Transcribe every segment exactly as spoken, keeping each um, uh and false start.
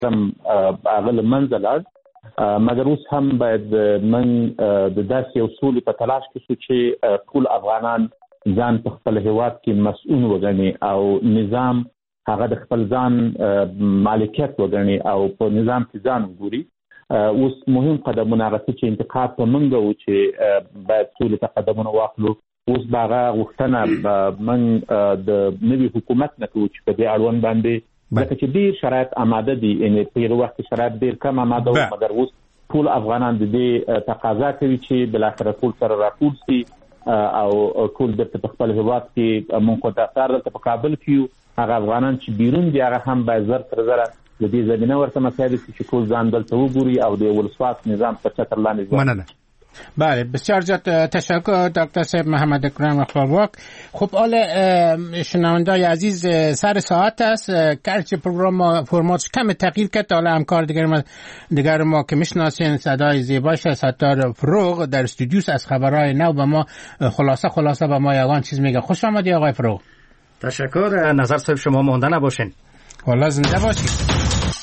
هم اغل منزل مګر اوس هم باید من د داسې اصول په تلاش کې شو چې ټول افغانان ځان په خپل هیواد کې مسؤل وګڼي او نظام هغه د خپل ځان مالکیت وګڼي او په نظام کې ځان وګوري. اوس مهم قدمونه هغه چې انتقاد په منګه و چې باید ټول قدمونه واخلو. اوس باغه غوښتنه من د نوي حکومت نه کوي چې په دې اړوند باندې ځکه چې ډیر شرایط آماده دي، یعنی په یو وخت شرایط ډیر کم آماده و، مګر اوس ټول افغانان د دې تقاضا کوي چې بل اخر ټول سره راټول شي او ټول د خپل هیواد کې مونږ ته تاسو ته په کابل کې هغه افغانان چې بیرون دي هغه هم باید زر تر زر د دې زمينه ورته مساعد شي چې ټول ځان دلته وګوري او د ولسواک نظام په چتر لاندې مننه. بله بسیار زیاد تشکر دکتر صاحب محمد اکرم خپلواک. خب حالا شنوندای عزیز سر ساعت است، گرچه پروگرام فرماتش کم تغییر کرد، حالا همکار دیگر ما دیگر ما که میشناسین صدای زیباش ستار فروغ در استودیوس از خبرهای نو به ما خلاصه خلاصه به ما یگان چیز میگه. خوش آمدی آقای فروغ. تشکر. نظر صاحب شما مونده نباشین. والله زنده باشید.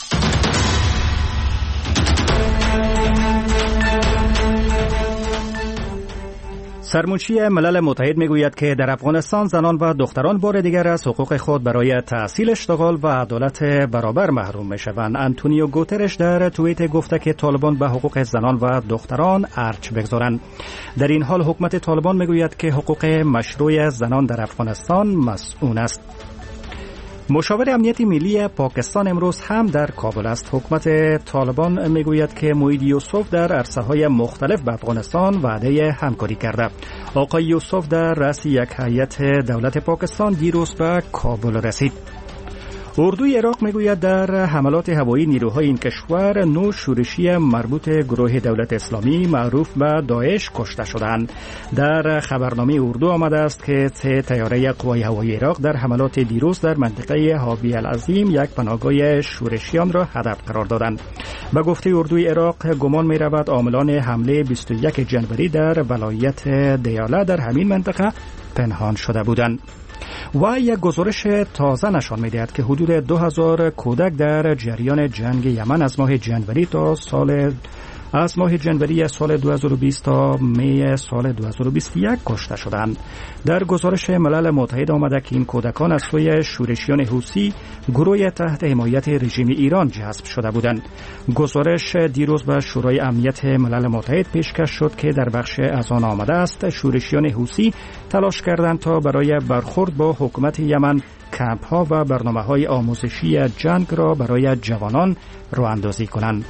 سرمنشی ملل متحد میگوید که در افغانستان زنان و دختران بار دیگر از حقوق خود برای تحصیل، اشتغال و عدالت برابر محروم میشوند. آنتونیو گوترش در توییت گفته که طالبان به حقوق زنان و دختران ارج بگذارند. در این حال حکومت طالبان میگوید که حقوق مشروع زنان در افغانستان مسئول است. مشاور امنیت ملی پاکستان امروز هم در کابل است. حکومت طالبان میگوید که موید یوسف در عرصه‌های مختلف به افغانستان وعده همکاری کرده. آقای یوسف در رأس یک هیئت دولت پاکستان دیروز به کابل رسید. اردوی عراق میگوید در حملات هوایی نیروهای این کشور نو شورشی مربوط گروه دولت اسلامی معروف به داعش کشته شدند. در خبرنامه اردو آمده است که سه طیاره قوای هوایی عراق در حملات دیروز در منطقه حاوی العظیم یک پناهگاه شورشیان را هدف قرار دادند. به گفته اردوی عراق گمان می رود عاملان حمله بیست و یک جنوری در ولایت دیاله در همین منطقه پنهان شده بودند. و یک گزارش تازه نشان می‌دهد که حدود دو هزار کودک در جریان جنگ یمن از ماه جنوری تا سال از ماه جنوری سال دو هزار و بیست تا می سال دو هزار و بیست و یک کشته شدند. در گزارش ملل متحد آمده که این کودکان از سوی شورشیان حوثی گروه تحت حمایت رژیم ایران جذب شده بودند. گزارش دیروز به شورای امنیت ملل متحد پیشکش شد که در بخش از آن آمده است شورشیان حوثی تلاش کردند تا برای برخورد با حکومت یمن کمپ ها و برنامه های آموزشی جنگ را برای جوانان راه اندازی کنند.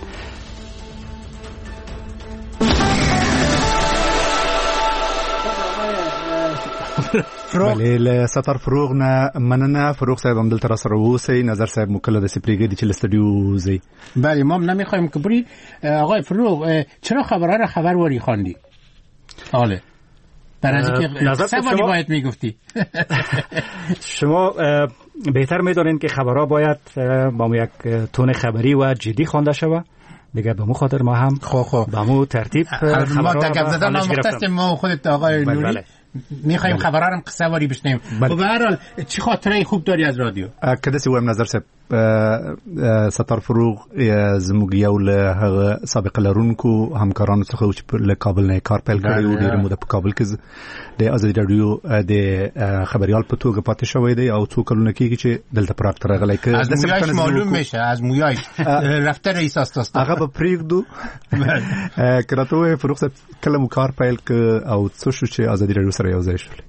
بله ستار فروغ نه مننه. فروغ صاحب هم دلته را سره اوسئ. نظر صاحب مکله داسې پرېږدي چې له استودیو وځئ. بله ما هم نمیخوایم که بری. آقای فروغ چرا خبرها را خبرواری خواندی؟ آله در از اینکه سوانی باید میگفتی. شما بهتر میدونین که خبرها باید با یک تون خبری و جدی خوانده شود. دیگه به مو خاطر ما هم خو خو به مو ترتیب خبرها ما تکب زدن ما مختصیم. ما خودت آقای نوری بله. میخوایم خبرها رو قصه واری بشنیم. و به هر حال چی خاطره خوب داری از رادیو؟ کده سی وایم نظر صاحب ستار فروغ زموږ یو له هغه سابقه لرونکو همکارانو څخه چې له کابل نه کار پیل کړی و. ډېر موده په کابل کې د ازادي راډیو د خبريال په توګه پاتې شوی دی او څو کلونه کېږي چې دلته پراکټ راغلی که از مویایش معلوم میشه. از مویایش رفته رئیس است هغه به پرېږدو که راته ووایې فروغ صاحب کله مو کار پیل که او څه شو چې ازادي راډیو سره یو ځای شولې؟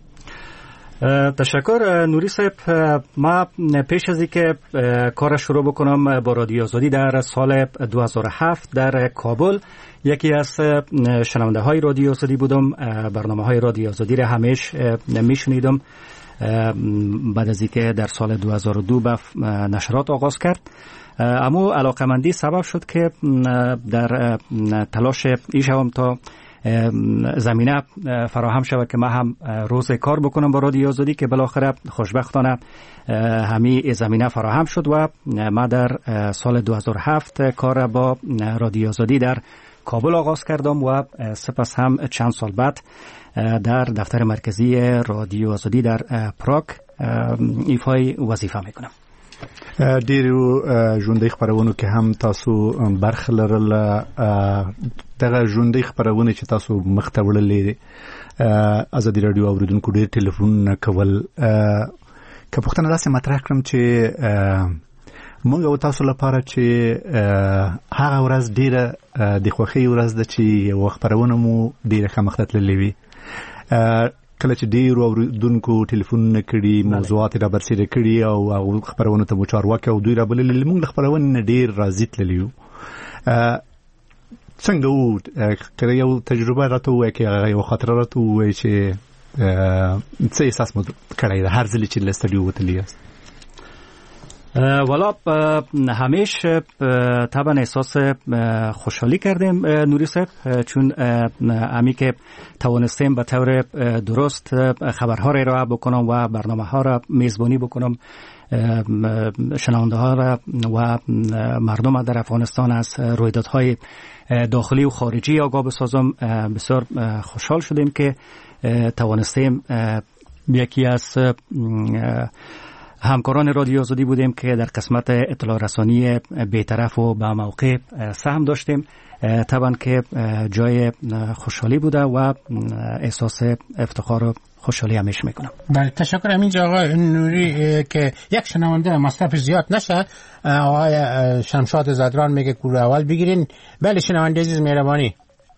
تشکر نوری صاحب. ما پیش از اینکه کار شروع بکنم با رادیو آزادی در سال دو هزار و هفت در کابل یکی از شنونده های رادیو آزادی بودم. برنامه های رادیو آزادی را همیشه میشنیدم. بعد از اینکه در سال دو هزار و دو به نشرات آغاز کرد، اما علاقمندی سبب شد که در تلاش ایشم تا زمینه فراهم شود که ما هم روز کار بکنم با رادیو آزادی، که بالاخره خوشبختانه همین زمینه فراهم شد و ما در سال دو هزار و هفت کار با رادیو آزادی در کابل آغاز کردم و سپس هم چند سال بعد در دفتر مرکزی رادیو آزادی در پراگ ایفای وظیفه میکنم. ډیرو ژوندۍ خبرونه کې هم تاسو برخه لرل. دغه ژوندۍ خبرونه چې تاسو مخته وړلې ازادي رادیو اوریدونکو ډیر ټلیفون کول. که پوښتنه داسې مطرح کړم چې موږ او تاسو لپاره چې هغه ورځ ډیره د خوښۍ ورځ ده چې یو خبرونه مو ډیره ښه مخته تللې وي، کله چې ډیرو اوریدونکو ټلیفون کړي، موضوعات را برسېره کړي او هغه خبرونه ته مو چارواکي او دوی را بللي، موږ خبرونه ډیر راضي تللي وو. څنګه وو که یو تجربه راته ووایې، که هغه یو خاطره راته ووایې چې څه احساس مو کړی ده هر ځل چې له استودیو وتلي یاست؟ والا همیشه طبعا احساس خوشحالی کردیم نوری صاحب، چون امی که توانستیم به طور درست خبرها را ارائه بکنم و برنامه ها را میزبانی بکنم، شنونده ها را و مردم در افغانستان از رویدادهای داخلی و خارجی آگاه بسازم. بسیار خوشحال شدیم که توانستیم یکی از همکاران رادیو آزادی بودیم که در قسمت اطلاع رسانی بی‌طرف و با موقع سهم داشتیم. طبعا که جای خوشحالی بوده و احساس افتخار و خوشحالی همیشه میکنم. بله تشکر. همینجا آقای نوری که یک شنونده مصرف زیاد نشه، آقای شمشاد زدران میگه گروه اول بگیرین. بله شنونده عزیز مهربانی.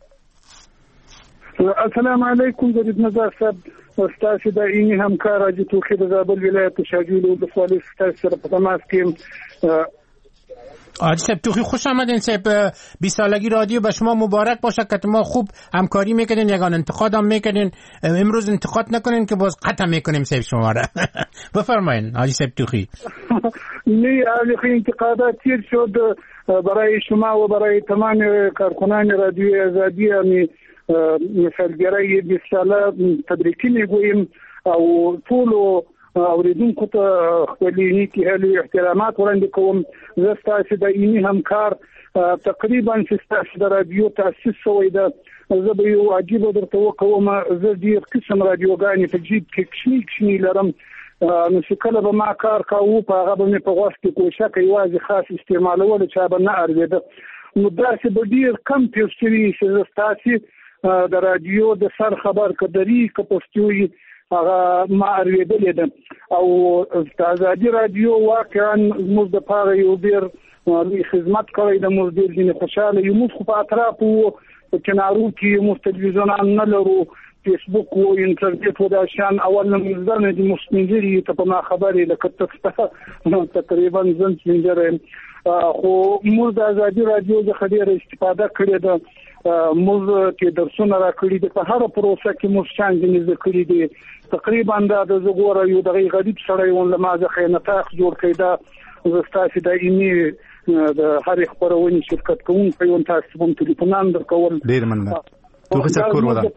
السلام علیکم جدید نظر صاحب، استاد د اینی همکار راځي توخی د زابل ولایت شاجوی له ولسوالۍ ستاسو سره په تماس کې. آجی صاحب توخی خوش آمدین صاحب. بیست سالگی رادیو به شما مبارک باشه که ما خوب همکاری میکنین، یگان انتقاد هم میکنین. امروز انتقاد نکنین که باز قطع میکنیم صاحب شما را. بفرمایین آجی صاحب توخی. نه علی انتقادات تیر شد برای شما و برای تمام کارکنان رادیو آزادی. امی مثالګرای بیست ساله تبریکی میگویم او ټول اوریدونکو ته خپل نیکی هلي احترامات وړاندې کوم. زه ستاسو د اینی همکار تقریبا چې ستاسو د رادیو تاسیس شوی ده، زه به یو عجیبه درته وکوم. زه ډیر قسم رادیوګانې په جیب کې کښنی کښنی لرم، نو چې کله به ما کار کاوه په هغه به مې په غوږ کې کوشش کوي یوازې خاص استعمالول چا به نه اورېده. نو داسې به ډیر کم پېښ شوي چې زه ستاسو د رادیو د سر خبر کدري کپستوي هغه ما اورېدلې ده. او د آزادي رادیو واقعا موږ د پاره یو ډیر لوی خدمت کړی د موږ ډیر ځینې خوشاله یو. موږ په اطرافو په کنارو کې موږ تلویزیونان نه لرو، فیسبوک او انټرنیټ و دا شان اول نه مزدنه دي مستنجري ته په ما خبرې لکه تاسو تقریبا ځن څنګه خو موږ د آزادي رادیو څخه ډیره استفاده کړې ده. موږ کې درسونه راکړي دي په هر پروسه کې موږ څنګه نه کړی دي. تقریبا دا د زګوره یو دغه غریب سړی ون لمازه خینتاخ جوړ کړی دا زستاسي د اینی د هر خبرونې شرکت کوم په یو تاسو په ټلیفون درکول. ډیر مننه. توخی صاحب کور ودان.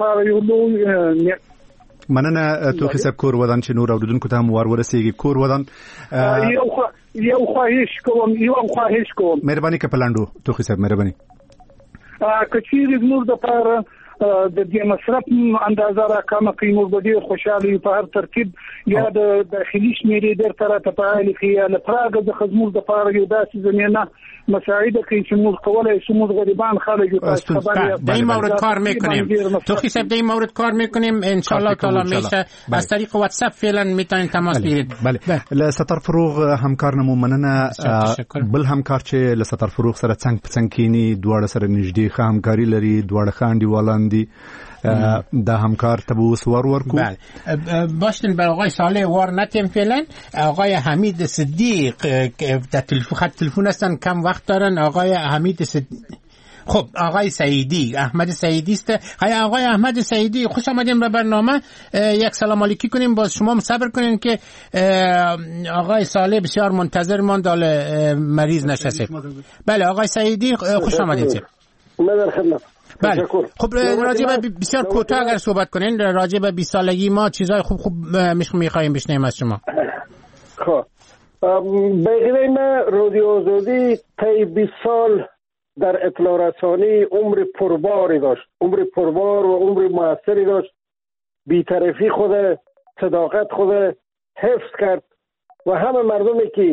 مننه توخی صاحب کور ودان چې نور اوریدونکو ته هم ور ورسیږي. کور ودان یو یو خواهش کوم یو خواهش کوم مهرباني کپلاندو توخی صاحب مهرباني کچېرې زموږ د پاره د دې مصرف اندازه راکمه کوي. موږ به ډېر خوشاله په هر ترتیب یا د داخلي شمیرې ډېر طرح ته فعال کړي یا له پراګه د خدمت د پاره یو داسې زمينه مساعده کوي چې موږ کولای شو موږ غریبان خلک یو تاسو خبرې در این مورد کار میکنیم. توخی صاحب در این مورد کار میکنیم ان شاء الله تعالی میشه. از طریق واتساپ فعلا میتونین تماس بگیرید. بله له ستر فروغ همکار نمو مننه. بل همکار چې له ستر فروغ سره څنګه څنګه کینی دواړه سره نږدې همکاري لري، دواړه خاندي والندي دا همکار ته وس ور ورکو. بله باشین بر آقای صالح وار نتیم فعلا. آقای حمید صدیق در تلفن خط تلفن هستن، کم وقت دارن. آقای حمید صدیق خب آقای سعیدی احمد سعیدی است. های آقای احمد سعیدی خوش آمدیم به برنامه. یک سلام علیکی کنیم، باز شما صبر کنین که آقای صالح بسیار منتظر ماند حال مریض نشسته. بله آقای سعیدی خوش آمدید. من خدمت. بله خب راجع به بسیار کوتاه اگر صحبت کنین راجع به بیست سالگی ما چیزای خوب خوب میخوایم بشنویم از شما. خب بگیریم من رادیو آزادی طی بیست سال در اطلاع رسانی عمر پرباری داشت، عمر پربار و عمر موثری داشت. بی‌طرفی خود، صداقت خود حفظ کرد و همه مردمی که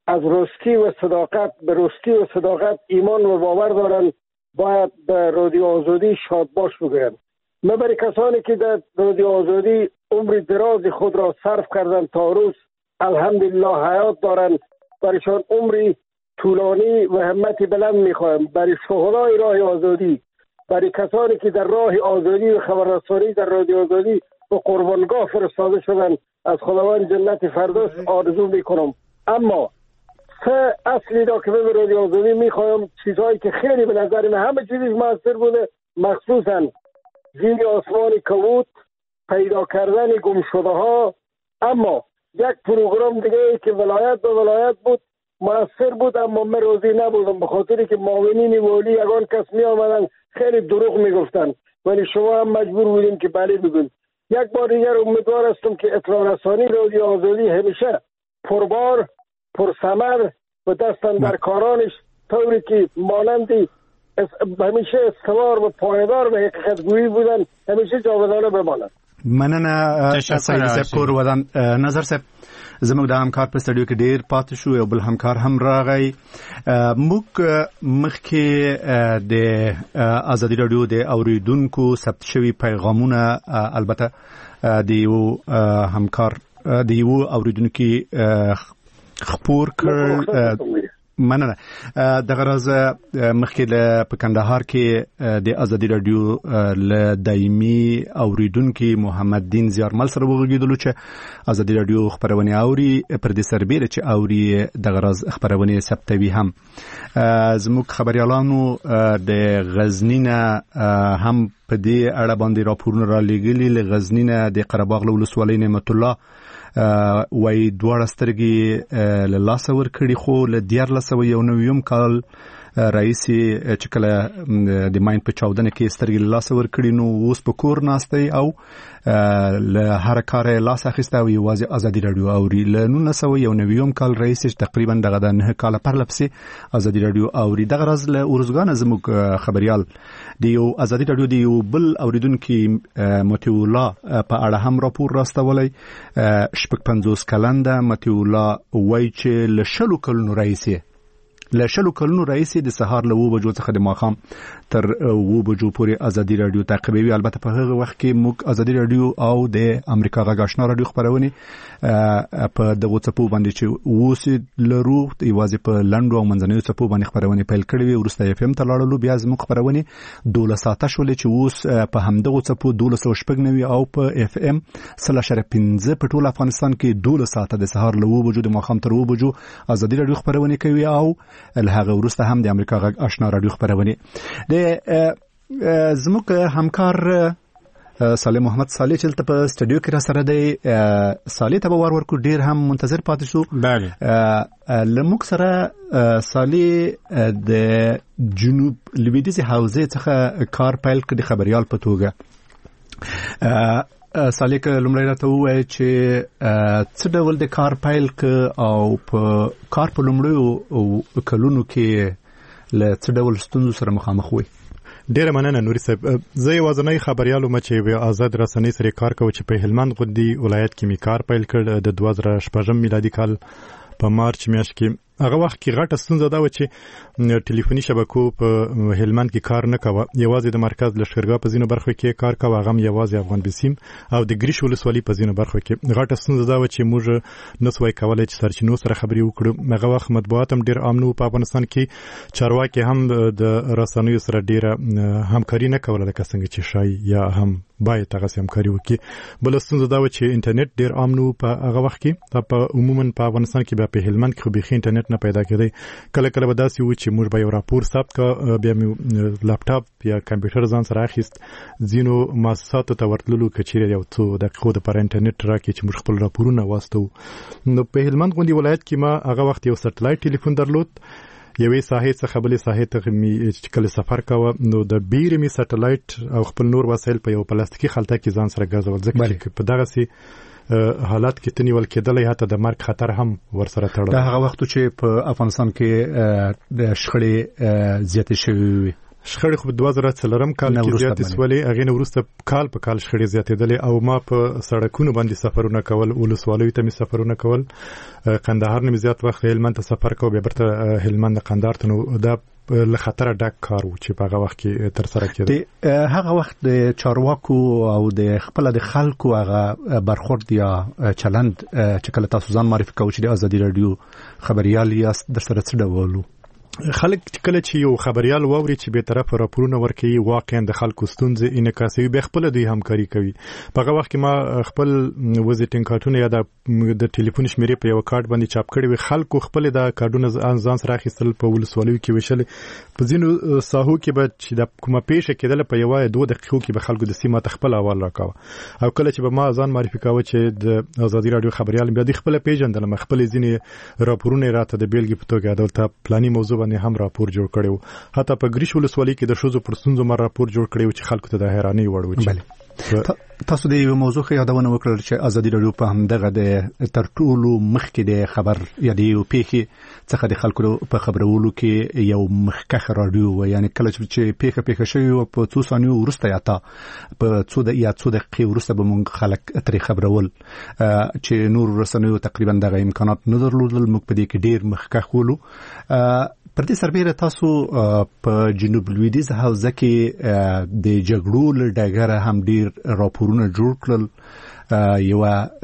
از راستی و صداقت به راستی و صداقت ایمان و باور دارن باید به رادیو آزادی شادباش بگویند. من برای کسانی که در رادیو آزادی عمر دراز خود را صرف کردن تا روز الحمدلله حیات دارند، برایشان عمری طولانی و همت بلند میخواهم. برای شهدای راه آزادی، برای کسانی که در راه آزادی و خبررسانی در رادیو آزادی به قربانگاه فرستاده شدند، از خداوند جنت فردوس آرزو میکنم. اما سه اصلی را که به رادیو آزادی میخواهم، چیزهایی که خیلی به نظر من همه چیزش موثر بوده، مخصوصا زیر آسمان کبود، پیدا کردن گمشده ها. اما یک پروگرام دیگه که ولایت به ولایت بود موثر بود، اما من راضی نبودم، به خاطری که معاونین والی یگان کس می آمدن خیلی دروغ می گفتن، ولی شما هم مجبور بودیم که بله بگوین. یک بار دیگر امیدوار هستم که اطلاع رسانی رادیو آزادی همیشه پربار، پرثمر و دستن در کارانش طوری که مانندی همیشه استوار و پایدار به حقیقت گویی بودن همیشه جاودانه بماند. مننه سید صاحب کور ودان نظر صاحب زموږ د همکار په سټډیو کې ډیر پاتې شو، یو بل همکار هم راغی. موږ مخکې د ازادي رادیو د اوریدونکو ثبت شوي پیغامونه البته د یو همکار د یو اوریدونکو خپور کړ. مننه. د غرض مخکې په کندهار کې د ازادي رادیو له دایمي اوریدونکو محمد دین زیارمل سره وغږیدلو چې ازادي رادیو خبرونه اوري، پر دې سربېره چې اوري د غرض خبرونه ثبتوي. هم زموږ خبريالانو د غزنینه هم په دې اړه باندې راپورونه را لېږلي. له غزنینه د قرهباغ له ولسوالۍ نعمت الله وای دواړه سترګې له لاسه ورکړي، خو له دیارلس سوه یو نویم کال رئیسي چې کله د ماین په چاودنه کې سترګې له لاسه ورکړي نو اوس په کور ناستی او له هر کار لاس اخیسته او یوازې ازادي رادیو اوري. له نولس سوه یو نویم کال رئیسي تقریبا دغه د نه کال پرلپسې ازادي رادیو اوري. دغه راز له اورزګان زموږ خبريال د یو ازادي رادیو د یو بل اوریدونکو متي الله په اړه هم راپور راستولی. شپږ پنځوس کلن ده متي الله وایي چې له شلو کلونو رئیسي له شلو کلونو رئیسي د سهار له اوه بجو څخه د ماښام تر اوه بجو پورې ازادي رادیو تعقیبوي. البته په هغه وخت کې موږ ازادي رادیو او د امریکا غږ آشنا رادیو خبرونه په دغه څپو باندې چې اوس لرو یوازې په لندو او منځنیو څپو باندې خبرونه پیل کړې وي. ورسته اف ام ته لاړلو، بیا زموږ خبرونه دولس ساعته شولې چې اوس په همدغه څپو دولس سوه شپږ نوي او په اف ام سل اشاریه پنځه په ټول افغانستان کې دولس ساعته د سهار له اوه بجو د ماښام تر اوه بجو ازادي رادیو خبرونه کوي او له هغه وروسته هم د امریکا غږ آشنا رادیو خبرونه. د زموږ همکار صالح محمد صالح چې په سټډیو کې را سره دی. صالح ته به وار ورکو، ډیر هم منتظر پاتې شو. بله لموږ سره صالح د جنوب لویدیځ حوزې څخه کار پیل کړي خبريال په توګه. صالح که لومړی راته ووایي چې څه ډول د کار پیل ک او په کار په لومړیو کلونو کې له څه ډول ستونزو سره مخامخ وي؟ ډیره مننه نوري صاحب. زه یوازنی خبريالو م چې په آزاد رسنۍ سره کار کوم چې په هلمند غوندي ولایت کې می کار پیل کړ د دوه زره شپږم میلادي کال په مارچ میاشت کې. هغه وخت کې غټه ستونزه دا و چې ټلیفوني شبکو په هلمند کې کار نه کاوه، یوازې د مرکز لشکرګاه په ځینو برخو کې کار کاوه، هغه یوازې افغان بسیم او د ګریش ولسوالۍ په ځینو برخو کې. غټه ستونزه دا و چې موږ نسوای کولای چې سرچینو سره خبرې وکړو. هغه وخت مطبوعات هم ډیر عام نه په افغانستان کې، چارواکي هم د رسنیو سره ډیره همکاري نه کوله لکه څنګه چې شای یا هم باید هغه همکاري وکړي. بل ستونزه دا و چې انټرنیټ ډیر عام نه په هغه وخت کې، په عموما په افغانستان کې په هلمند کې خو به انټرنیټ نه پیدا کېدی. کله کله به داسې و چې موږ به یو راپور ثبت کا، بیا مې لپټاپ یا کمپیوټر ځان سره اخیست، ځینو مؤسساتو ته ورتللو کچېرې یو څو دقیقو دپاره انټرنیټ راکړي چې موږ خپل راپورونه واستو. نو په هلمند غوندې ولایت کې ما هغه وخت یو سټلایټ ټلیفون درلود. یوې ساحې څخه بلې ساحې ته مې چې کله سفر کوه نو د بیرې مې سټلایټ او خپل نور وسایل په یو پلاستیکي خلطه کې ځان سره ګرځول، ځکه چې په دغسې حالات کې ته نیول کېدلی حتی د مرګ خطر هم ورسره تړلی. دا هغه وخت چې په افغانستان کې د شخړې زیاتې شوې وي. شخړې خو دوه زره څلورم کال کې زیاتې سولې، هغې نه وروسته کال په کال شخړې زیاتېدلې او ما په سړکونو باندې سفرونه کول، ولسوالیو ته مې سفرونه کول، قندهار نه مې زیات وخت هلمند ته سفر کوم، بیا بیرته هلمند قندهار ته. نو دا له خطره ډک کار و چې په هغه وخت کې ترسره کېده. هغه وخت د چارواکو او د خپل د خلکو هغه برخورد یا چلند چې کله تاسو ځان معرفي کوئ چې د ازادي رادیو خبريال یاست، در سره څه ډول و؟ خلک کله چې یو خبريال واوري چې به طرف راپورونه ورکوي، واقعا د خلکو ستونزې انعکاسوي، به خپل دوی همکاري کوي. په هغه وخت کې ما خپل وزټینګ کارتونه یا د ټلیفون شمیرې په یو کارت باندې چاپ کړي وي. خلکو خپل د کارډونه ځان سره اخیستل، په ولسوالیو کې وشل. په ځینو ساحو کې به چې د کومه پیښه کېدله په یوه دوه دقیقو کې به خلکو د سیمه ته خپل احوال راکاوه. او کله چې به ما ځان معرفي کاوه چې د ازادي رادیو خبريال، بیا د خپل پیژندل، خپل ځینې راپورونه راته د بیلګې په توګه دلته پلاني موضوع باندې هم راپور جوړ کړو. حتی په ګریش ولسوالۍ کې د ښځو پر ستونزو ما راپور جوړ کړو چې خلکو ته د حیرانۍ وړ و. تاسو د یو موضوع خو یادونه وکړل چې ازادي رادیو په همدغه د تر ټولو مخکې د خبر یا د یو پیښې څخه د خلکو په خبرولو کې یو مخکښ رادیو و. یعنی کله چې پیښه پیښه شوی په څو ثانیو وروسته یا تا په څو د یا څو دقیقې وروسته به موږ خلک ترې خبرول چې نور رسنیو تقریبا دغه امکانات نه درلودل. موږ په دې کې ډیر مخکښ ولو. پر دې سربېره تاسو په جنوب لویدیځ حوزه کې د جګړو له ډګره هم ډیر راپورونه جوړ کړل. یو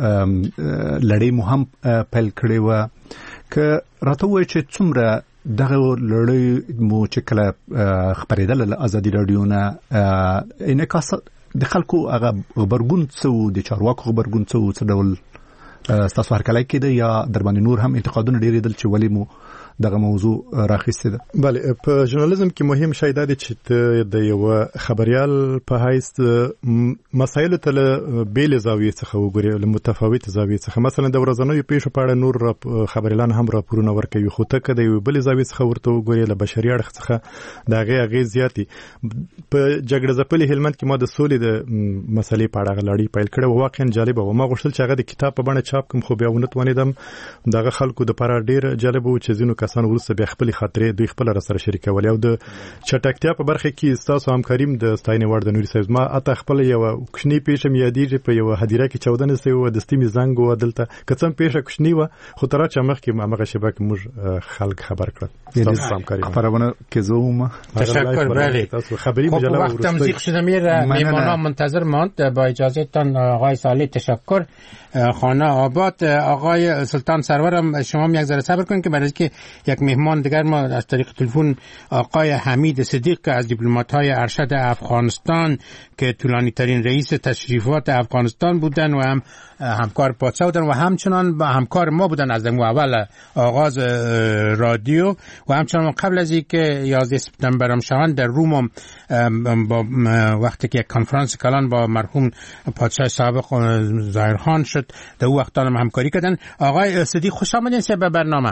لړۍ مو هم پیل کړې وه. که راته ووایئ چې څومره دغه لړۍ مو چې کله خپرېدله له ازادي راډیو نه انعکاس د خلکو هغه غبرګون څه و، د چارواکو غبرګون څه و، څه ډول ستاسو هرکلی کېده یا در باندې نور هم انتقادونه ډېرېدل چې ولې مو دغه موضوع راخیستې ده؟ بله، په ژورنالیزم کې مهم شی دا دی چې ته د یو خبریال په حیث مسایلو ته له بېلې زاویې څخه وګورې، له متفاوتې زاویې څخه. مثلا د ورځنیو پیښو په اړه نور خبریالان هم راپورونه ورکوي، خو ته که د یوې بلې زاویې څخه ورته وګورې، له بشري اړخ څخه د هغې اغېز زیات دي. په جګړه ځپلي هلمند کې ما د سولې د مسلې په اړه هغه لړۍ پیل کړې وه. واقعا جالبه وه. ما غوښتل چې هغه د کتاب په بڼه چاپ کړم، خو بیا ونه توانېدم. دغه خلکو دپاره ډېر جالبه و چې ځینو کسانو وروسته بیا خپلې خاطرې دوی خپله را سره شریکولې. او د چټکتیا په برخه کې ستاسو همکاریم د ستاینې وړ د نوري صاحب. ما حتی خپله یوه کوچنۍ پیښه مې یادېږي، په یوه هدیره کې چاودنه سوې وه، دستي مې زنګ ووه دلته. که څه هم پیښه کوچنۍ وه، خو تر هغه مخکې همغه شېبه کې موږ خلک خبر کړل. ستاسو همکاري خبرونه که زه وم. تشکر. بله، خبری مجله وقت تمزیق شده میره، میمانا منتظر ماند. با اجازهتان آقای صالح تشکر. خانه آباد. آقای سلطان سرورم شما یک ذره صبر کنید که برای که یک مهمان دیگر ما از طریق تلفن آقای حمید صدیق که از دیپلمات‌های ارشد افغانستان که طولانی ترین رئیس تشریفات افغانستان بودن و هم همکار پادشاه بودن و همچنان با همکار ما بودن از اول آغاز رادیو و همچنان قبل از اینکه یازده سپتامبر هم شوند در روم با وقتی که یک کنفرانس کلان با مرحوم پادشاه سابق ظاهرخان شد در اون وقت هم همکاری کردن. آقای صدیق خوش آمدین به برنامه.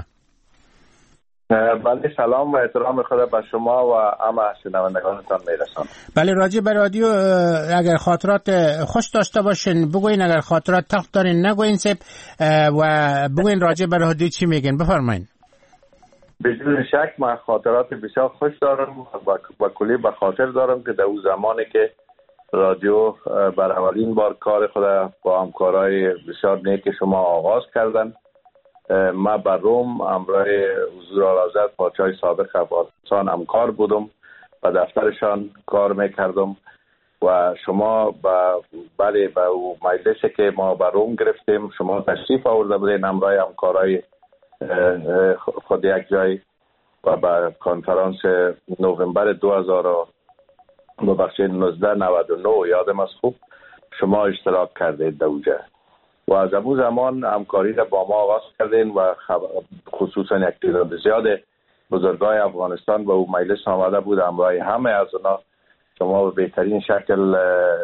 بله، سلام و احترام خدا به شما و همه شنوندگانتان میرسانم. بله، راجع به رادیو اگر خاطرات خوش داشته باشین بگوین، اگر خاطرات تخت دارین نگوین سب و بگوین راجع به رادیو چی میگین. بفرمایید. بدون شک من خاطرات بسیار خوش دارم و کلی به خاطر دارم که در اون زمانی که رادیو بر اولین بار کار خود با همکارای بسیار نیک شما آغاز کردن. ما بر روم همراه حضور اعلیحضرت پادشاه سابق افغانستان همکار بودم و دفترشان کار میکردم و شما با بله با مجلسی که ما بر روم گرفتیم شما تشریف آورده بودین همراه همکارای خود یک جای و با کنفرانس نوامبر دو هزار ببخشید نوزده نود و نه یادم از خوب شما اشتراک کردید در اونجا و از اون زمان همکاری را با ما آغاز کردین و خصوصا یک تعداد زیاد بزرگای افغانستان به اون مجلس آمده بود. همراه همه از اونا شما به بهترین شکل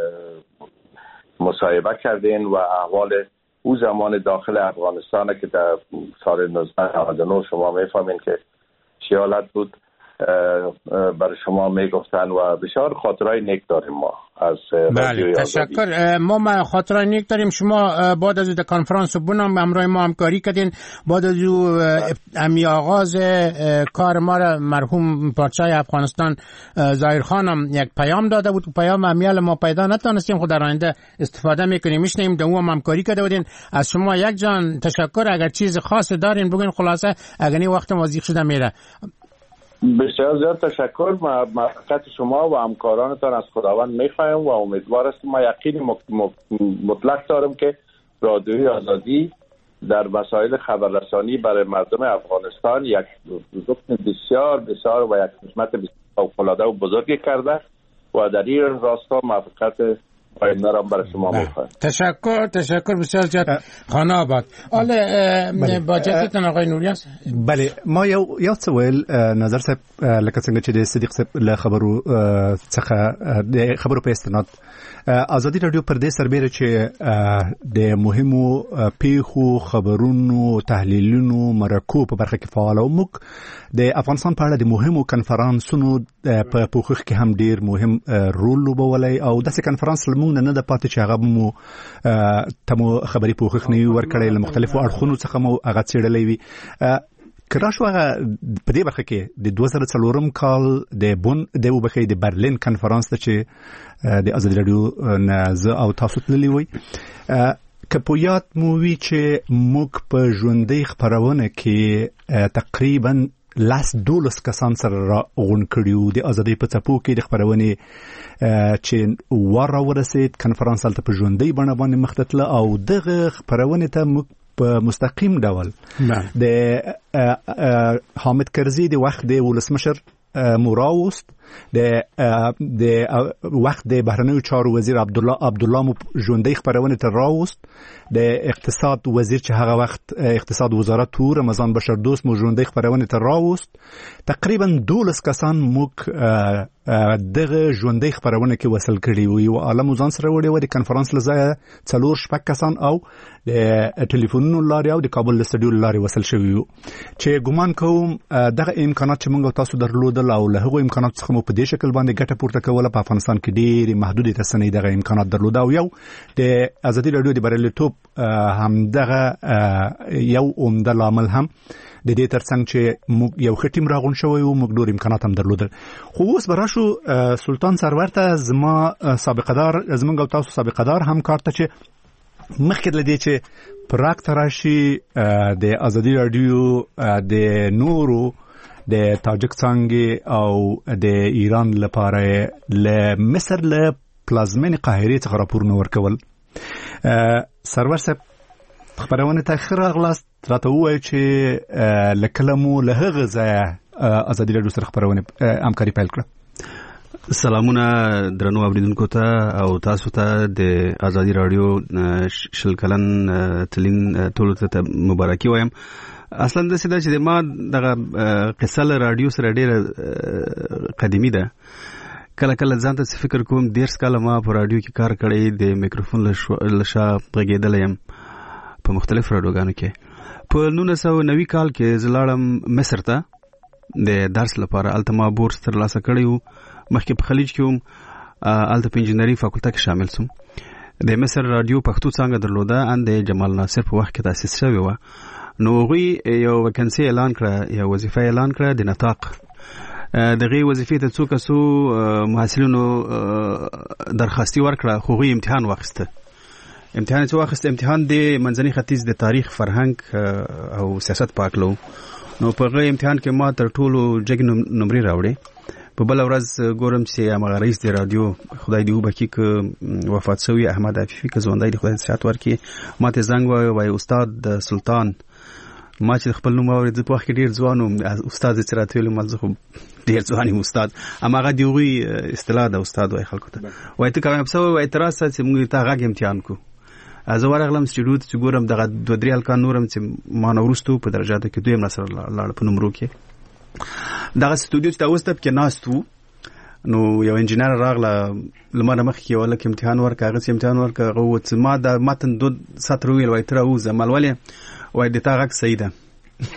مصاحبه کردین و احوال او زمان داخل افغانستان که در سال نوزده نود و نه شما میفهمین که چه حالت بود برای شما میگفتن و بسیار خاطرهای نیک داریم ما از بله تشکر. ما ما خاطرهای نیک داریم. شما بعد از در کنفرانس بونم همراه ما همکاری کردین. بعد از امی آغاز کار ما را مرحوم پادشاه افغانستان ظاهر خان هم یک پیام داده بود. پیام امیال ما پیدا نتونستیم، خود در آینده استفاده میکنیم میشنیم. در اون همکاری کرده بودین. از شما یک جان تشکر. اگر چیز خاصی دارین بگین، خلاصه اگر این وقت موضوع شده میره. بسیار زیاد تشکر. موفقیت شما و همکارانتان از خداوند میخوایم و امیدوار هستم. ما یقین مطلق دارم که رادیوی آزادی در مسائل خبررسانی برای مردم افغانستان یک رکن بسیار بسیار و یک خدمت بسیار فوق‌العاده و بزرگی کرده و در این راستا موفقیت آینده را برای شما میخوایم. تشکر تشکر بسیار زیاد. خانه آباد. حالا با جدتون آقای نوریان. بله ما یو یو سوال نظر صاحب لکه څنګه چې د صدیق صاحب له خبرو څخه د خبرو په استناد ازادي رادیو پر دې سربېره چې د مهمو پیښو خبرونو تحلیلونو مرکو په برخه کې فعال او موږ د افغانستان په اړه د مهمو کنفرانسونو په پوښښ کې هم ډیر مهم رول لوبولی او داسې کنفرانس لمونږ نه د پاتې چې هغه مو تمو خبري پوښښ نه ورکړی له مختلفو اړخونو څخه مو هغه څېړلی وي. کله شو هغه په دې برخه کې د دوه زره څلورم کال د بون د وبخې د برلین کنفرانس ته چې د ازادي رادیو نه زه او تاسو تللی وي، که په یاد مو وي چې موږ په ژوندۍ خپرونه کې تقریبا لاس دولس کسان سره را غون کړیو د ازادي په څپو کې د خپرونې چې ور ورسید کنفرانس هلته په ژوندۍ بڼه باندې مخ ته تله او دغه خپرونې ته موږ په مستقیم ډول د حامد کرزي د وخت د ولسمشر موراوست د د وخت د بهرنیو چارو وزیر عبد الله عبد الله مو ژوندۍ خبرونه تر راوست، د اقتصاد وزیر چې هغه وخت اقتصاد وزارت تو رمضان بشر دوست مو ژوندۍ خبرونه تر راوست. تقریبا دولس کسان موږ دغه ژوندۍ خبرونه کې وصل کړي وي او عالم ځان سره وړي و د کنفرانس لزای څلور شپږ کسان او د ټلیفونونو لاري او د کابل له سټډیو لاري وصل شوي وو چې ګومان کوم دغه امکانات چې موږ تاسو درلودل او له هغه امکانات څخه مو په دې شکل باندې ګټه پورته کوله. په افغانستان کې ډېری محدودې رسنۍ دغه امکانات درلود او یو د ازادي رادیو د بریالیتوب هم دغه یو عمده لامل هم د دې ترڅنګ چې موږ یو ښه ټیم راغون شوی او موږ ډېر امکانات هم درلودل. خو اوس به راشو سلطان سرور ته، زما سابقه دار زموږ او تاسو سابقه دار همکار ته چې مخکې له دې چې پراګ ته راشي د ازادي رادیو د نورو د تاجک څانګې او د ایران لپاره له مصر له پلازمین قاهرې څخه راپورونه ورکول. سرور صاحب خبرونه ته ښه راغلاست، راته ووایئ چې له کله مو له هغه ځایه ازادي رادیو سره خبرونه همکاري پیل کړه. سلامونه درنو اوریدونکو ته او تاسو ته د ازادي رادیو شل کلن تلین ټولو ته مبارکي وایم. اصلا د سیده چې د ما دغه قصه له رادیو سره ډېره قدیمي ده. کله کله ځان ته فکر کوم دیرس کاله ما په رادیو کې کار کړی، د میکروفون له شا غږېدلی یم په مختلف رادیوګانو کې. په نولس سوه نوي کال کې زه لاړم مصر ته د درس لپاره. هلته ما بورس ترلاسه کړی و. مخکې په خلیج کې وم، هلته په انجینري فاکولته کې شامل سوم. د مصر رادیو پښتو څانګه درلوده، ان د جمال ناصر په وخت کې تاسیس شوې وه. نو هغوی یو وکنسي اعلان کړه، یو وظیفه اعلان کړه د نطاق. دغه وظیفې ته څو کسو محصلینو درخواستي ورکړه، خو هغوی امتحان واخیسته. امتحان چې واخیسته، امتحان د منځني ختیځ د تاریخ، فرهنګ او سیاست پاکلو. نو په هغه امتحان کې ما تر ټولو جګې نمرې راوړې. په بل ورځ ګورم چې هغه رئیس د رادیو، خدای دې وبخښي که وفات شوی، احمد عفیفي، که ژوندی دی خدای صحت ورکړي، ما ته زنګ ووایه، وایي استاد سلطان. ما چې خپل نوم واورېد، زه په وخت کې ډېر ځوان وم، استاد چې راته ویل ما زه خو ډېر ځوان یم استاد. هماغه د هغوی اصطلاح ده، استاد وایي خلکو ته. وایي ته کامیاب شوی، وایي ته راسه چې موږ تا غږ امتحان کړو. زه ورغلم سټډیو ته چې ګورم دغه دوه درې هلکان نور هم چې ما نه وروسته په درجاتو کې دویم راسره لاړه په نمرو کې. دغه سټډیو چې دا اوس پکې ناست وو، نو یو انجینر راغله له ما نه مخکې، یو هلک امتحان ورکړه، هغه چې امتحان ورکړه هغه ووت، ما د متن دوه سطر وویل، وایي ته راوځه. مال ولې؟ وایي د تا غږ صحیح ده.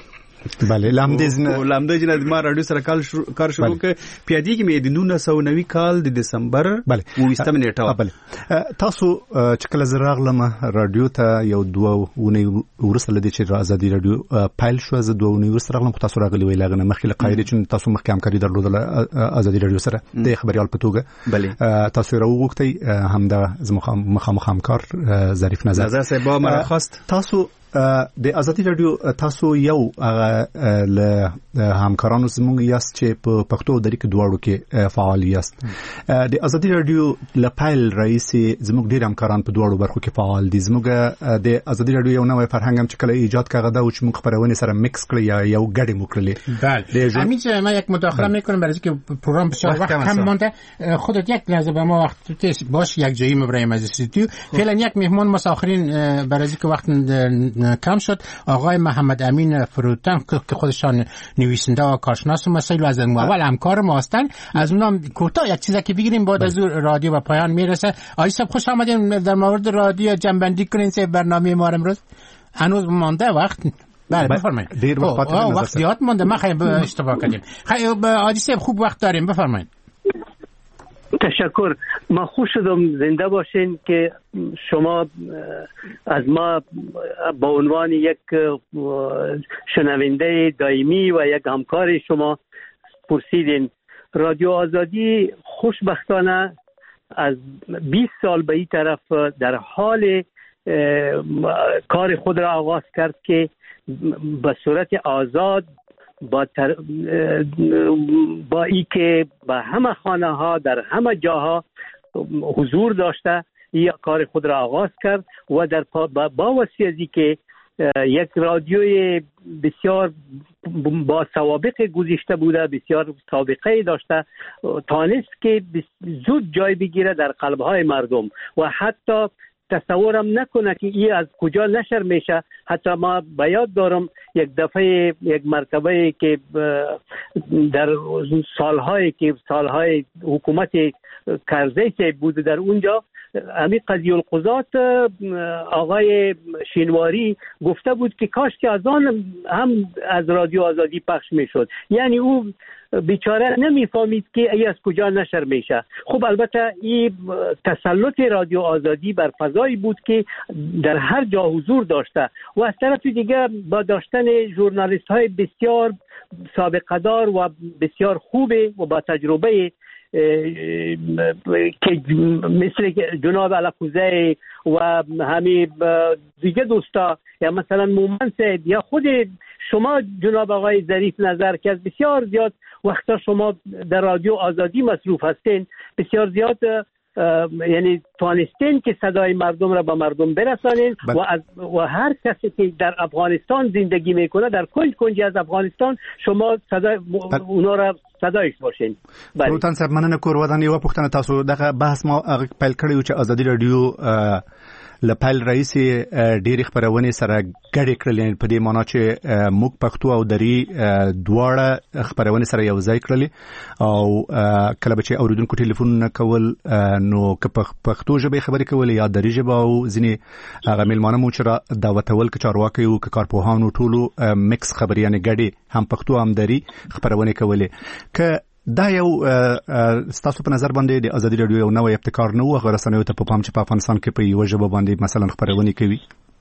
بله لامدې نه لامدې جن ما رادیو سره کال کار شروع ک پیادي کې مې د نولس سوه نوي کال د دسمبر ویشتمه نیټه بله تاسو چې کله زراغلم رادیو ته یو دوه ونی ورسره لدی چې آزادي رادیو پایل شو از دوه ونی ورسره راغلم خو تاسو راغلی وی لاغنه مخکې قاعده چې تاسو مخکې همکاري درلودله آزادي رادیو سره د خبريال په توګه بله تاسو راوغوښتي همدا مخامخ همکار ظریف نظر نظر صاحب ما راخواست تاسو د آزادي رادیو تاسو یو له همکارانو زموږ یاست چې په پښتو درې کې دواړو کې فعال یاست د آزادي رادیو لپاره رئیس زموږ ډیر همکاران په دواړو برخو کې فعال دي زموږ د آزادي رادیو یو نوې فرهنګ هم چې کله ایجاد کړه دا او چې موږ خبرونه سره میکس کړی یا یو ګډه مو کړلې بله همین ما یک مداخله میکنم برای اینکه پروگرام بسیار وقت کم مونده خودت یک لحظه به ما وقت باش یک جایی مبرایم از استودیو فعلا یک مهمان مسافرین برای اینکه وقت کم شد آقای محمد امین فروتن که خودشان نویسنده و کارشناس مسائل از اول همکار ما هستند از اونها کوتاه یک چیزی که بگیریم بعد از رادیو به پایان میرسه. آقای صاحب خوش آمدین در مورد رادیو جنبندی کنین سه برنامه ما امروز هنوز مانده وقت بله بفرمایید دیر وقت وقت زیاد مونده ما خیلی اشتباه کردیم خیلی آقای صاحب خوب وقت داریم بفرمایید. تشکر. ما خوش شدم زنده باشین که شما از ما با عنوان یک شنونده دائمی و یک همکار شما پرسیدین. رادیو آزادی خوشبختانه از بیست سال به این طرف در حال کار خود را آغاز کرد که به صورت آزاد با تر... با ای که به همه خانه ها در همه جاها حضور داشته یا کار خود را آغاز کرد و در پا... با وسیعی که یک رادیوی بسیار با سوابق گذشته بوده بسیار سابقه داشته تانست که زود جای بگیره در قلب‌های مردم و حتی تصورم نکنه که این از کجا نشر میشه. حتی ما به یاد دارم یک دفعه یک مرتبه که در سالهای که سالهای حکومت کرزی که بود در اونجا امی قضی القضات آقای شینواری گفته بود که کاش که از آن هم از رادیو آزادی پخش میشد. یعنی او بیچاره نمیفهمید که ای از کجا نشر میشه. خب البته این تسلط رادیو آزادی بر فضایی بود که در هر جا حضور داشته و از طرف دیگه با داشتن ژورنالیست های بسیار سابقه دار و بسیار خوبه و با تجربه که مثل جناب علاقوزه و همین دیگه دوستا یا مثلا مومن سید یا خود شما جناب آقای ظریف نظر که از بسیار زیاد وقتا شما در رادیو آزادی مصروف هستین بسیار زیاد یعنی توانستین که صدای مردم را به مردم برسانین و از و هر کسی که در افغانستان زندگی میکنه در کنج کنجی از افغانستان شما صدای اونا را صدایش باشین. بله روتان صاحب مننه کور ودان یو پښتنه تاسو دغه بحث ما پیل کړیو چې آزادي رادیو لپاره رئیس ډېر خبرونه سره ګډې کړلې په دې معنی چې موږ پښتو او دري دواړه خبرونه سره یو ځای کړلې او کله چې اوریدونکو ټلیفون کول نو که پښتو ژبه خبرې کول یا دري ژبه او ځینې هغه ملمانه مو چې دعوتول که چارواکي او که کارپوهانو ټولو میکس خبرې یعنی ګډې هم پښتو هم دري خبرونه کولې که دا یو ستاسو په نظر باندې د آزادي رادیو یو نوې ابتکار نه و غیر رسنیو ته په پام چې په افغانستان کې په یو ژبه باندې مثلا خبرونه کوي؟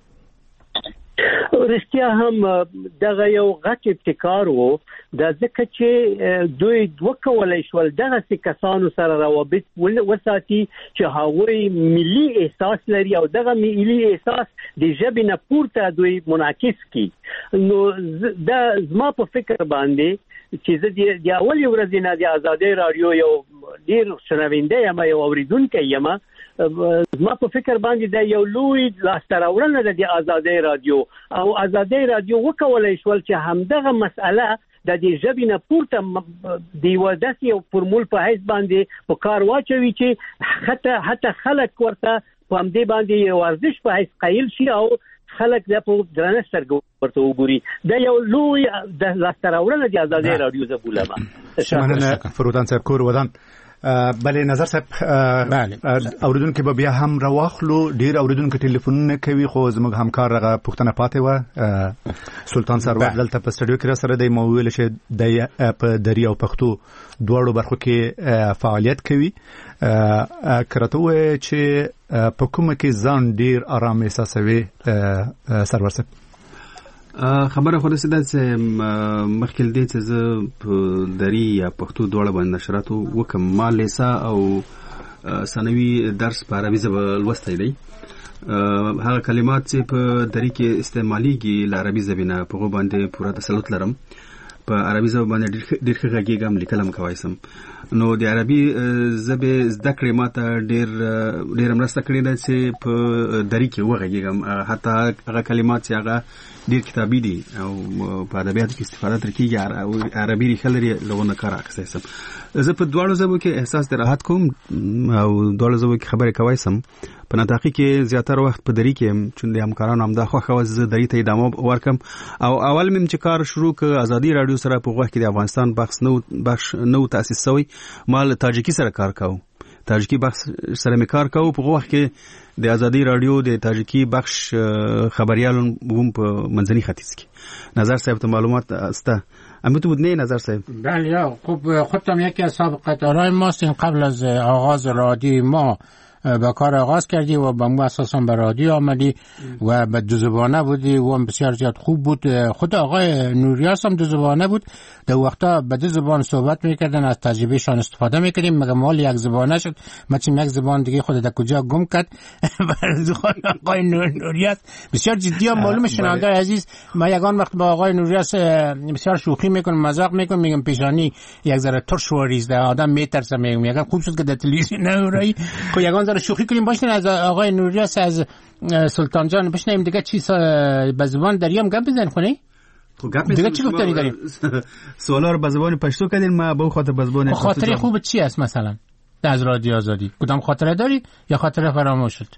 رښتیا هم دغه یو غټ ابتکار و د ځکه چې دوی وکولای شول دغه کسانو سره روابط وساتي چې هغوی ملي احساس لري او دغه ملي احساس د ژبې نه پورته دوی منعکس کړي. نو دا زما په فکر باندې چې زه د اولې ورځې نه د آزادۍ رادیو یو ډېر شنونده یم یو اورېدونکی یم زما په فکر باندې دا یو لوی لاسته راوړنه ده د آزادۍ رادیو او آزادۍ رادیو وکولای شول چې همدغه مسأله د دې ژبې نه پورته د یوه داسې یو فرمول په حیث باندې په کار واچوي چې حتی حتی خلک ورته په همدې باندې یو ارزش په حیث قایل شي او خلک دا په درنه سترګو ورته وګوري. دا یو لوی د لاسته راوړنه د آزادۍ رادیو زه بولم. مننه فروتان صاحب کور ودان بله نظر صاحب بله اوریدونکو به بیا هم راوخلو ډیر اوریدونکو ټلیفونونه کوي خو زموږ همکار هغه پښتنه پاتې و سلطان سرور دلته په سټډیو کې را سره دی مو ویل چې د په دری او پښتو دواړو برخو کې فعالیت کوي کرته و چې په کومه کې ځان ډیر آرام احساسوي سرور صاحب خبره خو داسې ده چې مخکې له دې چې زه په دري یا پښتو دواړه باندې نشرات وکم ما لیسا او ثانوي درس په عربي ژبه لوستی دی هغه کلمات چې په دري کې استعمالېږي له عربي ژبې نه په هغو باندې پوره تسلط لرم په عربي ژبه باندې ډېر ښه غږېږم لیکل هم کولی شم نو د عربي ژبې زده کړې ما ته ډېر ډېره مرسته کړې ده چې په دري کې وغږېږم حتی هغه کلمات چې هغه ډېر کتابي دي او په ادبیاتو کې استفاده ترې کېږي او عربي ریښه لري له هغو نه کار اخیستی شم زه په دواړو ژبو کې احساس د راحت کوم او دواړو ژبو کې خبرې کولی شم په نطاقي کې زیاتره وخت په دري کې یم چون د همکارانو همدا خوښه وه زه دري ته ادامه ورکړم او اول مې چې کار شروع کړ ازادي راډیو سره په هغه وخت کې د افغانستان بخش نو بخش نو تاسیس شوی ما له تاجکي سره کار کوم تاجکي بخش سره مې کار کوم په هغه وخت کې د ازادي راډیو د تاجکي بخش خبريالو هم په منځني ختیځ کې نظر صاحب ته معلومات استه اما تو بود نه نظر صاحب بله خب خودم یکی از سابقه‌دارای ماست قبل از آغاز رادیو ما با کار آغاز کردی و با ما اساسا به رادیو آمدی و به دو زبانه بودی و هم بسیار زیاد خوب بود خود آقای نوریاس هم دو زبانه بود در وقتا به دو زبان صحبت میکردن از تجربهشان استفاده میکردیم مگه مال یک زبانه شد مثل یک زبان دیگه خود در کجا گم کرد آقای نوریاس بسیار جدی هم معلوم شنونده عزیز ما یگان وقت با آقای نوریاس بسیار شوخی میکنم مذاق میکنم میگم پیشانی یک ذره ترش و ریزده آدم میترسه میگم میگم خوب شد که در تلویزیون نورایی خب یگان ذره شوخی کنیم باشین از آقای نوریاس از سلطان جان بشنیم دیگه چی به زبان دریام گپ بزن خونه دیگه چی گفتنی داریم سوالا رو به زبان پشتو کردین ما به خاطر به زبان خاطره خوب چی است مثلا از رادیو آزادی کدام خاطره داری یا خاطره فراموش شد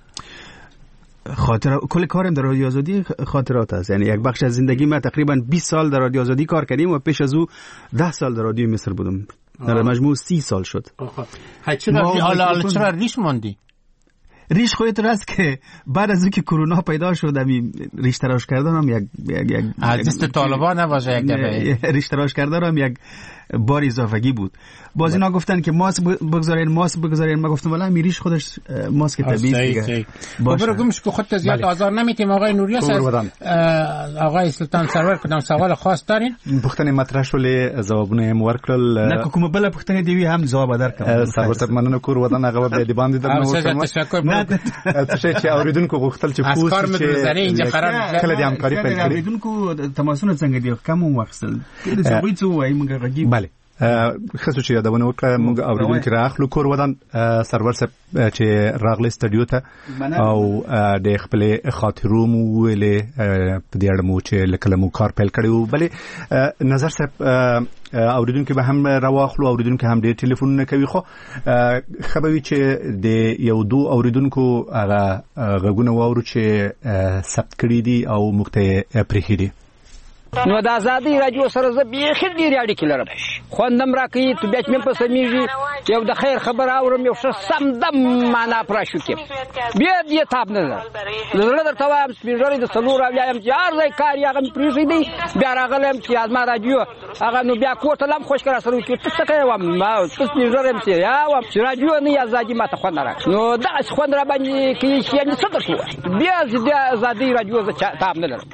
خاطر کل کارم در رادیو آزادی خاطرات است یعنی یک بخش از زندگی ما تقریبا بیست سال در رادیو آزادی کار کردیم و پیش از او ده سال در رادیو مصر بودم در مجموع سی سال شد حالا حالا چرا ریش موندی ریش خودت راست که بعد از اینکه کرونا پیدا شد همین ریش تراش کردنم یک یک از دست طالبان نباشه یک دفعه ریش تراش کردنم یک بار اضافگی بود باز اینا گفتن که ماسک بگذارین ماسک بگذارین ما گفتم والا میریش خودش ماسک طبیعی دیگه باشه برو گمش که خودت زیاد آزار نمیتیم آقای نوریاس آقای سلطان سرور کدام سوال خاص دارین پختن مطرح شول جوابونه مورکل نه کومه بل پختن دیوی هم جواب درکم سرور صاحب مننه کور ودان هغه به دی باندې درنو تشکر نه څه چې اوریدونکو غوښتل چې پوښتنه از کار مدرسه اینجا قرار کله د همکاري پیل کړي اوریدونکو تماسونه څنګه دی کوم وختل د څه څه وایي موږ غږی بله خصوصي چې یادونه وکړه موږ اوریدونکو راخلو کور ودان سرور صاحب چې راغلی سټډیو ته او د خپل خاطرو مو ویلې په دې اړه مو چې لکه مو کار پیل کړو بلې نظر صاحب اوریدونکو به هم راواخلو اوریدونکو هم د ټلیفون کوي خو خبروي چې د یو دو اوریدونکو هغه غږونه واورو چې ثبت کړي دي او مخته پرېخي دي نو د ازادي راډیو سره زه بیخي ډېرې اړیکې لرم خوندم راکوي تو بیا چې مې په سمیږي یو د خیر خبر اورم یو ښه سمدم معنا پراشو کې بیا دې تاب نه ده زړه درته وایم سپینږیري د څلور اویا یم چې هر ځای کار یې هغه مې پرېښی دی بیا راغلی یم چې ازما راډیو هغه نو بیا کور ته لا هم خوشکې را سره وکړي ته څه کوې وم ته سپینږیری یم چې یا وم چې راډیو نه یې ازادي ما ته خوند نه راکړي نو دغسې خوند را باندې کوي چې یعنې څه درته ووایم بیا د ازادي راډیو زه تاب نه لرم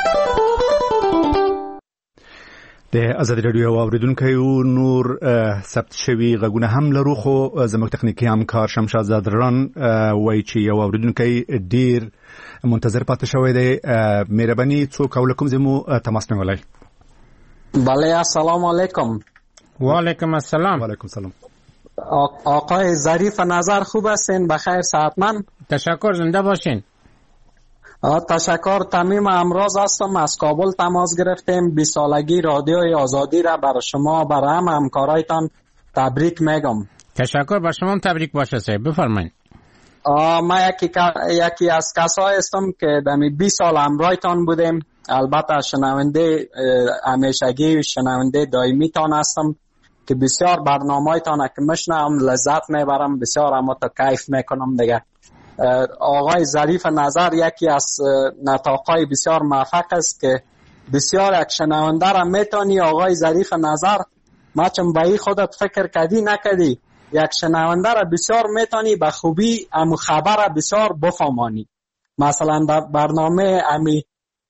د ازادي راډیو اوریدونکو نور ثبت شوی غږونه هم لرو خو زموږ تخنیکی همکار شمشاد زادران وایي چې یو اوریدونکو ډیر منتظر پاتې شوی دی مهرباني څوک ولیکم زمو تماس نیولای بله السلام علیکم و علیکم السلام و علیکم السلام آقای ظریف نظر خوب هستین بخیر صحتمند تشکر زنده باشین تشکر تمیم امروز هستم از کابل تماس گرفتیم بیست سالگی رادیوی آزادی را برای شما برای هم همکارایتان تبریک میگم تشکر بر شما تبریک باشه صاحب بفرمایید ما یکی یکی از کسایی هستم که دمی بیست سال همراهتان بودیم البته شنونده همیشگی شنونده دائمی تان هستم که بسیار برنامه‌تان که میشنم لذت میبرم، بسیار اما تا کیف میکنم دیگه. آقای ظریف نظر یکی از نطاقای بسیار موفق است که بسیار یک شنونده را میتونی آقای ظریف نظر ماچم بایی خودت فکر کردی نکردی یک شنونده را بسیار میتونی به خوبی امو خبر بسیار بفهمانی. مثلا در برنامه امی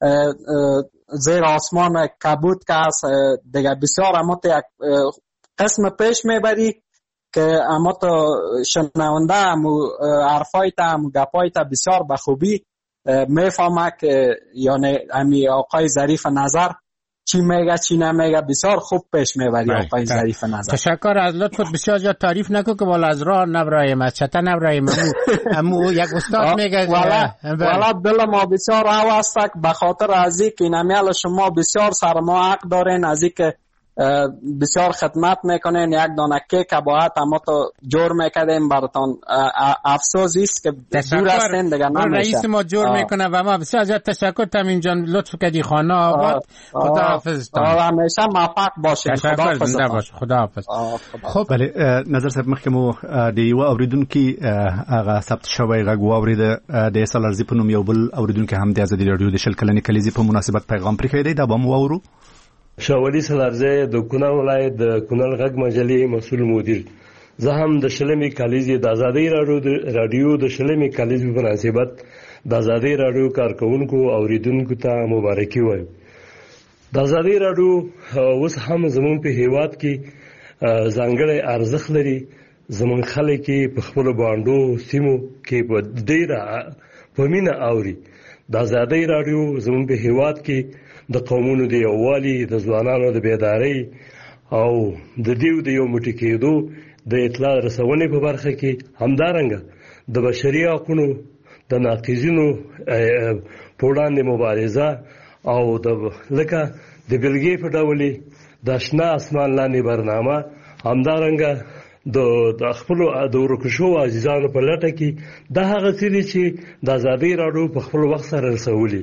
زیر آسمان کبود که هست دیگه بسیار اما یک قسم پیش میبری که اما تو شنونده امو حرفای تا امو گپای تا بسیار به خوبی میفهمه که یعنی امی آقای ظریف نظر چی میگه چی نمیگه بسیار خوب پیش میبری آقای ظریف نظر. تشکر از لطفت. بسیار زیاد تعریف نکن که والا از راه نبرایم از چطه نبرایم امو یک استاد میگه والا دل ما بسیار آوستک به خاطر ازی که نمیال شما بسیار سرما حق دارین ازی که بسیار خدمت میکنین یک دانه کیک باید اما تو جور میکردیم براتون افسوس است که دور هستین دیگه نمیشه. رئیس ما جور میکنه و ما بسیار زیاد تشکر تامین جان لطف کردی. خانه آباد. خدا حافظ. همیشه موفق باشید. خدا حافظ. خدا حافظ. خب بله نظر صاحب مخکمو د یو اوریدونکو هغه ثبت شوی غږ واورید د اصل ارزي په نوم یو بل اوریدونکو هم د ازادي رادیو د شل کلنې کلیزې په مناسبت پیغام پرې کړی دی دا به مو واورو. شاولی سلارزه د کونړ ولایت د کونړ غږ مجلې مسؤل مدیر. زه هم د شلمې کلیزې د ازادي رادیو د شلمې کلیزې په مناسبت د ازادي رادیو کارکونکو او اوریدونکو ته مبارکي وایم. د ازادي رادیو اوس هم زمون په هیواد کې ځانګړی ارزښت لري. زمون خلک په خپل باندو سیمو کې په ډیره په مینه اوري. د ازادي رادیو زمون په هیواد کې د قومونو د یووالي د ځوانانو د بیدارۍ او د دیو د یو موټی کېدو د اطلاع رسونې په برخه کې همدارنګه د بشري حقوقو د ناقضینو په وړاندې مبارزه او د لکه د بلګې په ډول د آشنا اسمان لاندې برنامه همدارنګه د د خپل د ورکشو عزیزانو په لټه کې د هغه څه چې د ازادي رادیو په خپل وخت سره رسولي.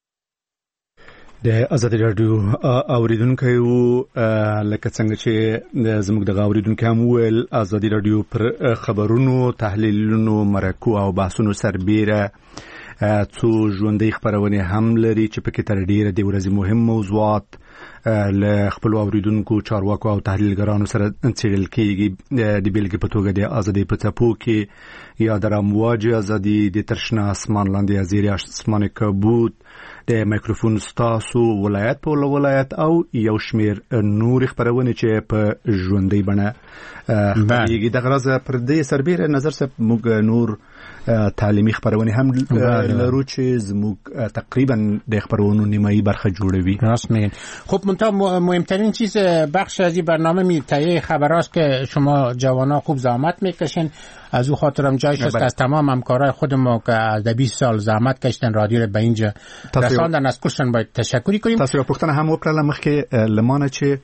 د ازادي رادیو اوریدونکو لکه څنګه چې زموږ د اوریدونکو هم ویل ازادي رادیو پر خبرونو تحلیلونو مرکو او بحثونو سربیره څو ژوندۍ خبرونه هم لري چې پکې تر ډیره د ورځې مهم موضوعات له خپل اوریدونکو چارواکو او تحلیلګرانو سره څېړل کېږي. د بیلګې په توګه د ازادي په څپو کې یا د رامواج ازادي د ترشنا اسمان لاندې ازيري اسمان کبود د مایکروفون ستاسو ولایت په ولایت او یو شمیر نور خبرونه چې په ژوندۍ بڼه کېږي. د غرض پر دې سربیره نظر سره موږ نور تعلیمي خبرونه هم لرو چې زموږ تقریبا د خبرونو نیمایي برخه جوړوي. راست میگین. خب منتها مهمترین چیز بخش از این برنامه می تهیه خبراست که شما جوانا خوب زحمت میکشین. از او خاطرم جایش است از تمام همکارای خود ما که از بیست سال زحمت کشتن رادیو رو به اینجا رساندن از کشتن باید تشکری کنیم. تاسو یو پوښتنه هم وکړه مخکې لمانه چې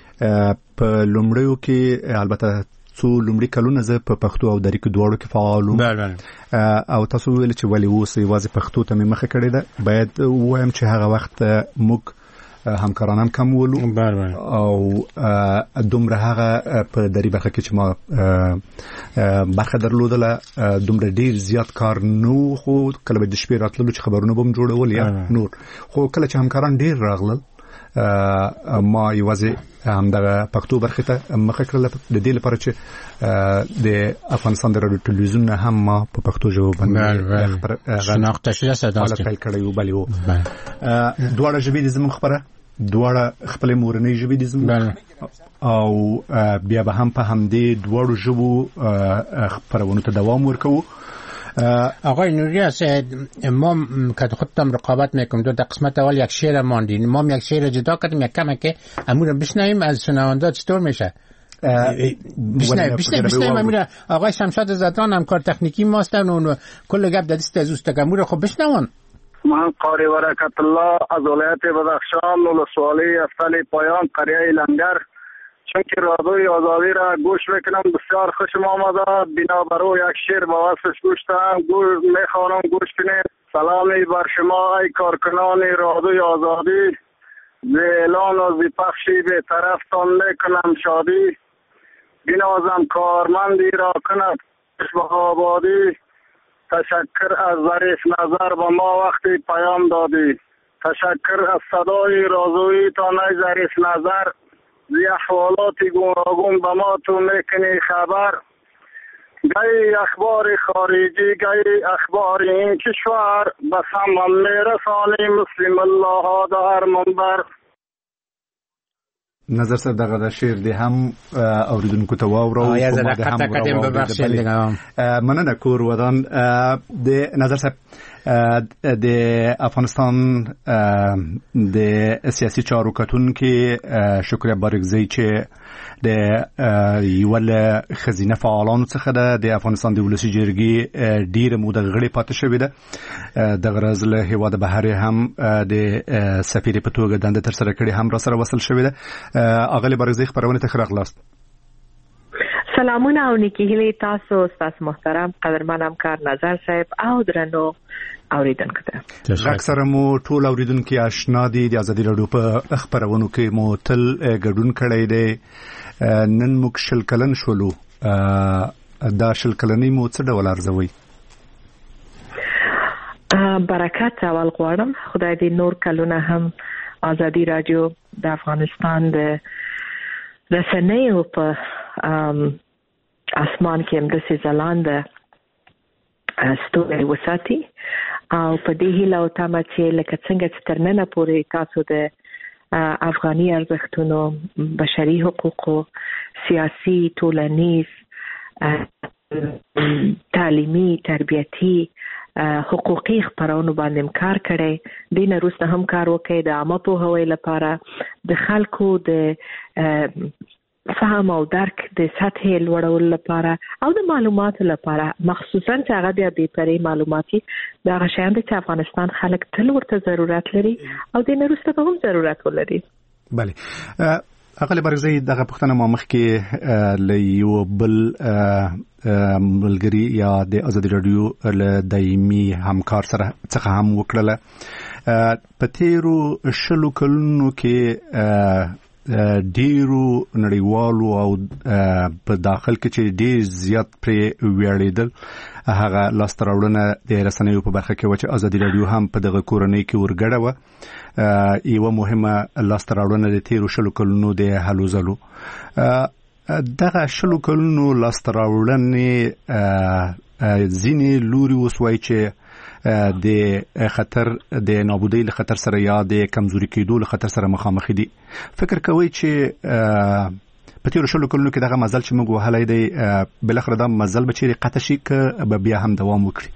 په لومړیو کې البته څو لومړی کلونه زه په پښتو او دری کې دواړو کې فعال وم او تاسو ویل چې ولی اوس یوازې پښتو ته مې مخه کړې ده. باید وایم چې هغه وخت موږ همکارانم کم ولو او دومره هغه په دری برخه کې چې ما برخه درلودله دومره ډیر زیات کار نو خو کله به د شپې راتللو چې خبرونه بم جوړول یا نور خو کله چې همکاران ډیر راغلل ما یوازې همدغه پښتو برخه ته مخه کړل د دې لپاره چې د افغانستان د رادیو تلویزیون هم ما په پښتو ژبه باندې شناخته شوه صداست پیل کړی و. بلی و دواړه ژبې د زموږ خبره دواړه خپل مورنۍ ژبې د زموږ او بیا به هم په همدې دواړو ژبو خبرونو ته دوام ورکوو. آقای نوری است ما که خودم رقابت میکنم دو قسمت اول یک شعر ماندیم ما یک شعر جدا کردیم یک کمه که امور بشنویم از شنونده چطور میشه بشنویم بشنویم بشنویم امور. آقای شمشاد زدران همکار تکنیکی ما هستن و کل گپ دست از اوست امور خب بشنوان. من قاری برکت الله از ولایت بدخشان ولسوالی افتل پایان قریه لنگر چون که رادیوی آزادی را گوش میکنم بسیار خوشم آمده. بنابرای یک شعر با وصفش گوشتم گوش میخوانم گوش کنید. سلامی بر شما ای کارکنان رادیوی آزادی، ز اعلان و ز پخشی به طرفتان میکنم شادی. بنازم کارمندی را کند به آبادی. تشکر از ظریف نظر به ما وقتی پیام دادی. تشکر از صدای رازویی تا نی ظریف نظر. زی احوالات گوناگون به ما تو میکنی خبر. گئی اخبار خارجی گئی اخبار این کشور به سمم میرسانی مسلم الله ها در هر منبر. نظر صاحب دغه د شعر دی هم اوریدونکو ته واورو او یا زړه کته کډم به بخښل دیګم مننه کور ودان د نظر صاحب د افغانستان د سیاسي چارو کتونکو شکر بارګزی چې د یو له خزینه فعالانو څخه ده د افغانستان د ولسی جرګې ډیره موده غړي پاتې شوې ده د غرض له هیواد بهر هم د سفیر په توګه دنده تر سره کړې هم را سره وصل شوې ده. اغلی بارګزی خبرونه ته خراغلاست. سلامونه او نیکی هیله تاسو استاد محترم قدرمن همکار نظر صاحب او درنو اوریدونکو ته. اکثر مو ټول اوریدونکو آشنا دي د ازادي راډیو په خبرونو کې مو تل ګډون کړی دی. نن موږ شل کلن شولو. دا شل کلنۍ مو څه ډول ارزوي؟ برکت اول غواړم خدای دې نور کلونه هم ازادي راډیو د افغانستان د رسنیو په اسمان کې هم د ځلانده ستوري وساتي او په دې هیله او تمه چې لکه څنګه چې تر ننه پورې تاسو د افغاني ارزښتونو بشري حقوقو سیاسي ټولنیز تعلیمي تربیتی حقوقي خبرونو باندې کار کړي. دین وروسته هم کار وکړي د عامه پوهاوي لپاره د خلکو د فهم او درک د سطح لوړولو لپاره او د معلوماتو لپاره مخصوصا چې هغه د بې پرې معلوماتي د غشیان د افغانستان خلک تل ورته ضرورت لري او د نورسته په هم ضرورت ولري. بله اقل برزي دغه پښتنه ما مخکې ل یو بل ملګری یا د ازادي راډیو له دایمي همکار سره څخه هم وکړله. په تیرو شلو کلونو کې ډیرو نړیوالو او په داخل کې چې ډیر زیات پرې ویاړېدل هغه لاسته راوړنه د رسنیو په برخه کې و چې ازادي راډیو هم په دغه کورنۍ کې ورګډه وه. یوه مهمه لاسته راوړنه د تیرو شلو کلونو د هلو ځلو. دغه شلو کلونو لاسته راوړنې ځینې لوري اوس وایي چې د خطر د نابودۍ له خطر سره یا د کمزوري کېدو له خطر سره مخامخ دي. فکر کوي چې په تیرو شلو کلونو کې دغه مزل چې موږ وهلی دی بالاخره دا مزل به چیرې قطع شي که به بیا هم دوام وکړي؟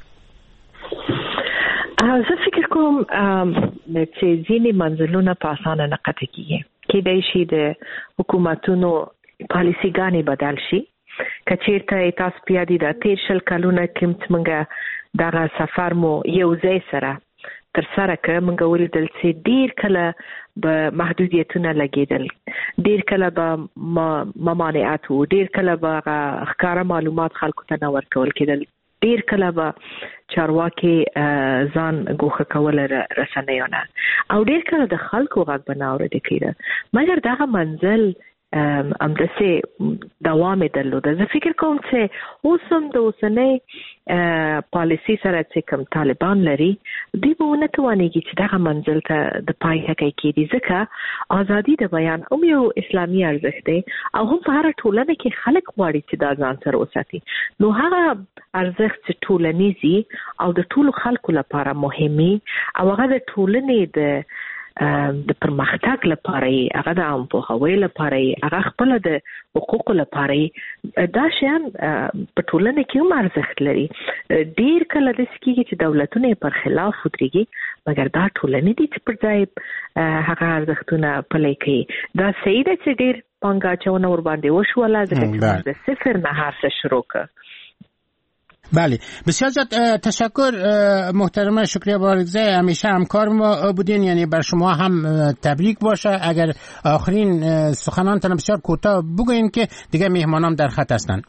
زه فکر کوم چې ځینې منزلونه په اسانه نه قطع کېږي. کېدای شي د حکومتونو پالیسیګانې بدل شي. که چېرته تاسو پیادي د تیر شل کلونه کې موږ دغه سفر مو یو ځای سره تر سره که موږ ولیدل چې ډیر کله به محدودیتونه لګېدل، ډیر کله به ممانعات وو، ډیر کله به ښکاره معلومات خلکو ته نه ورکول کېدل، ډیر کله به چارواکي ځان ګوښه کول رسنیو نه او ډیر کله د خلکو غږ به نه اورېدل کېده. مګر دغه منزل همداسې دوام یې درلوده. زه فکر کوم چې اوس هم د اوسنۍ پالیسي سره چې کوم طالبان لري دوی به ونه توانېږي چې دغه منزل ته د پای ټکی کېږدي، ځکه ازادي د بیان هم یو اسلامي ارزښت دی او هم په هره ټولنه کې خلک غواړي چې دا ځان سره وساتي. نو هغه ارزښت چې ټولنیزي او د ټولو خلکو لپاره مهمي او هغه د ټولنې د د پرمختګ لپاره یې، هغه د عام پوهاوي لپاره یې، هغه خپل د حقوقو لپاره یې، دا شیان په ټولنه کې هم ارزښت لري. ډیر کله داسې کېږي چې دولتونه یې پر خلاف ودرېږي، مګر دا ټولنې دي چې پر ځای هغه ارزښتونه پلي کوي. دا صحیح ده چې ډیر پانګه اچونه ورباندې وشوله، ځکه چې د صفر نه هر څه شروع کړ. بله، بسیار زیاد تشکر محترم شکریه بارگزی، همیشه همکار ما بودین، یعنی بر شما هم تبریک باشه. اگر آخرین سخنانتان بسیار کوتاه بگوین که دیگه مهمانان در خط هستن.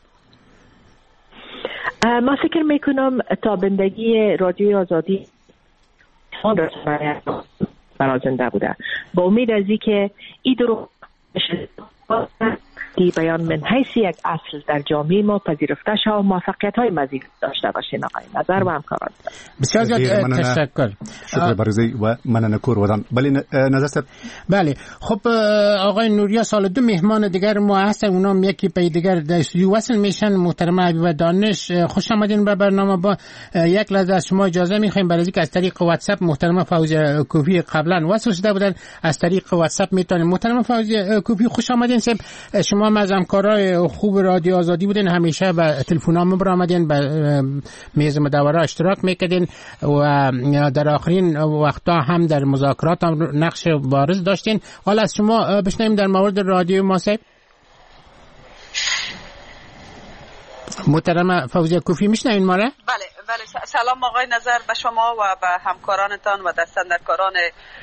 ما فکر میکنم تابندگی رادیوی آزادی برازنده بوده، با امید از اینکه این درو دی بیان من حیث یک اصل در جامعه ما پذیرفته شود و موفقیت های مزید داشته باشین. آقای نظر و همکاران بسیار زیاد تشکر. شکر برزی و مننه کور ودان. بله نظر صاحب. بله خب آقای نوریا سال دو مهمان دیگر ما هستن، اونام یکی پی دیگر در استودیو وصل میشن. محترمه حبیبه دانش خوش آمدین به برنامه. با یک لحظه از شما اجازه میخوایم برای اینکه از طریق واتساپ محترمه فوزیه کوفی قبلا وصل شده بودن، از طریق واتساپ میتونیم. محترمه فوزیه کوفی خوش آمدین. صاحب شما از همکارای خوب رادیو آزادی بودین، همیشه به تلفن‌ها برآمدین، به میز مداوره اشتراک میکردین و در آخرین وقتا هم در مذاکرات هم نقش بارز داشتین. حالا از شما بشنویم در مورد رادیو ما. صاحب محترمه فوزیه کوفی میشنوین ما را؟ بله بله. سلام آقای نظر به شما و به همکارانتان و دستندرکاران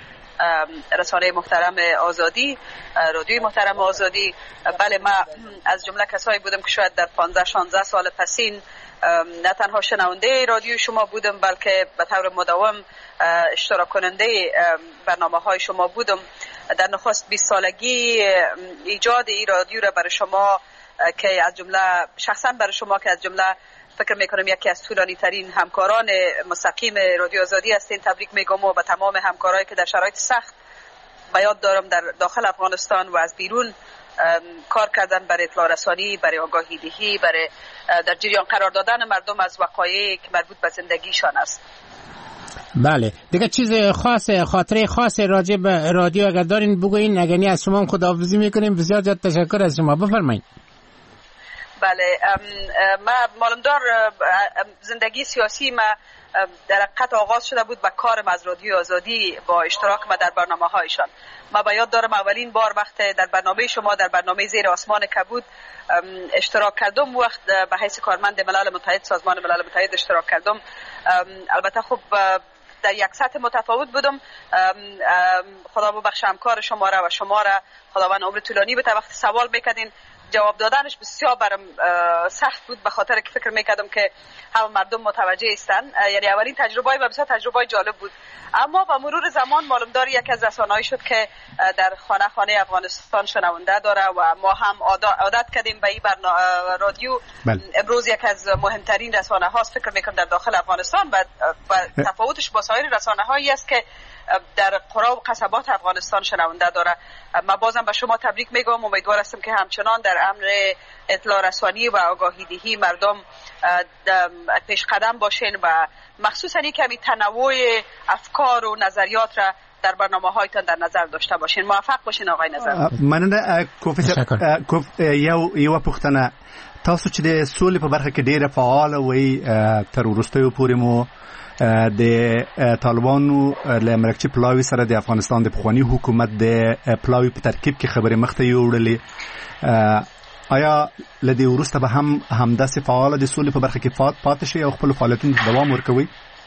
رسانه محترم آزادی، رادیوی محترم آزادی. بله ما از جمله کسایی بودم که شاید در پانزده شانزده سال پسین نه تنها شنونده رادیو شما بودم بلکه به طور مداوم اشتراک کننده برنامه های شما بودم. در نخست بیست سالگی ایجاد این رادیو را برای شما که از جمله شخصا برای شما که از جمله فکر میکنم یکی از طولانی ترین همکاران مستقیم رادیو آزادی هستین تبریک میگم و به تمام همکارایی که در شرایط سخت به یاد دارم در داخل افغانستان و از بیرون کار کردن برای اطلاع رسانی، برای آگاهی دهی، برای در جریان قرار دادن مردم از وقایعی که مربوط به زندگیشان است. بله دیگه چیز خاص خاطره خاص راجع به رادیو اگر دارین بگوین، اگر نه از شما خداحافظی میکنیم. بسیار زیاد تشکر از شما، بفرمایید. بله ما معلومدار زندگی سیاسی ما در حقیقت آغاز شده بود با کارم از رادیو آزادی با اشتراک ما در برنامه هایشان. ما به یاد دارم اولین بار وقت در برنامه شما در برنامه زیر آسمان کبود اشتراک کردم، وقت به حیث کارمند ملل متحد سازمان ملل متحد اشتراک کردم. البته خب در یک سطح متفاوت بودم. خدا ببخشه همکار شما را و شما را خداوند عمر طولانی بده. وقتی سوال میکردین جواب دادنش بسیار برام سخت بود به خاطر که فکر میکردم که همه مردم متوجه هستن. یعنی اولین تجربه و بسیار تجربه جالب بود. اما با مرور زمان معلوم داره یک از رسانه‌ای شد که در خانه خانه افغانستان شنونده داره و ما هم عادت کردیم به این رادیو. امروز یک از مهمترین رسانه هاست فکر میکنم در داخل افغانستان و تفاوتش با سایر رسانه هایی است که در قرا و قصبات افغانستان شنونده داره. ما بازم به شما تبریک میگم. امیدوار هستم که همچنان در امر اطلاع رسانی و آگاهی دهی مردم پیش قدم باشین و مخصوصا این کمی تنوع افکار و نظریات را در برنامه هایتان در نظر داشته باشین. موفق باشین آقای نظر. مننه کوف یو یو پختنه تاسو چې د سولې په برخه کې ډیره فعال وي تر وروستیو پورې مو د طالبانو له مرکچی پلاوی سره د افغانستان د پخوانی حکومت د پلاوی په ترکیب کې خبرې مخته یوړلې. آیا لدی ورسته به هم همداسې فعال د سولې په برخه کې فعال پاتې شي او خپل فعالیتونو ته دوام ورکوي؟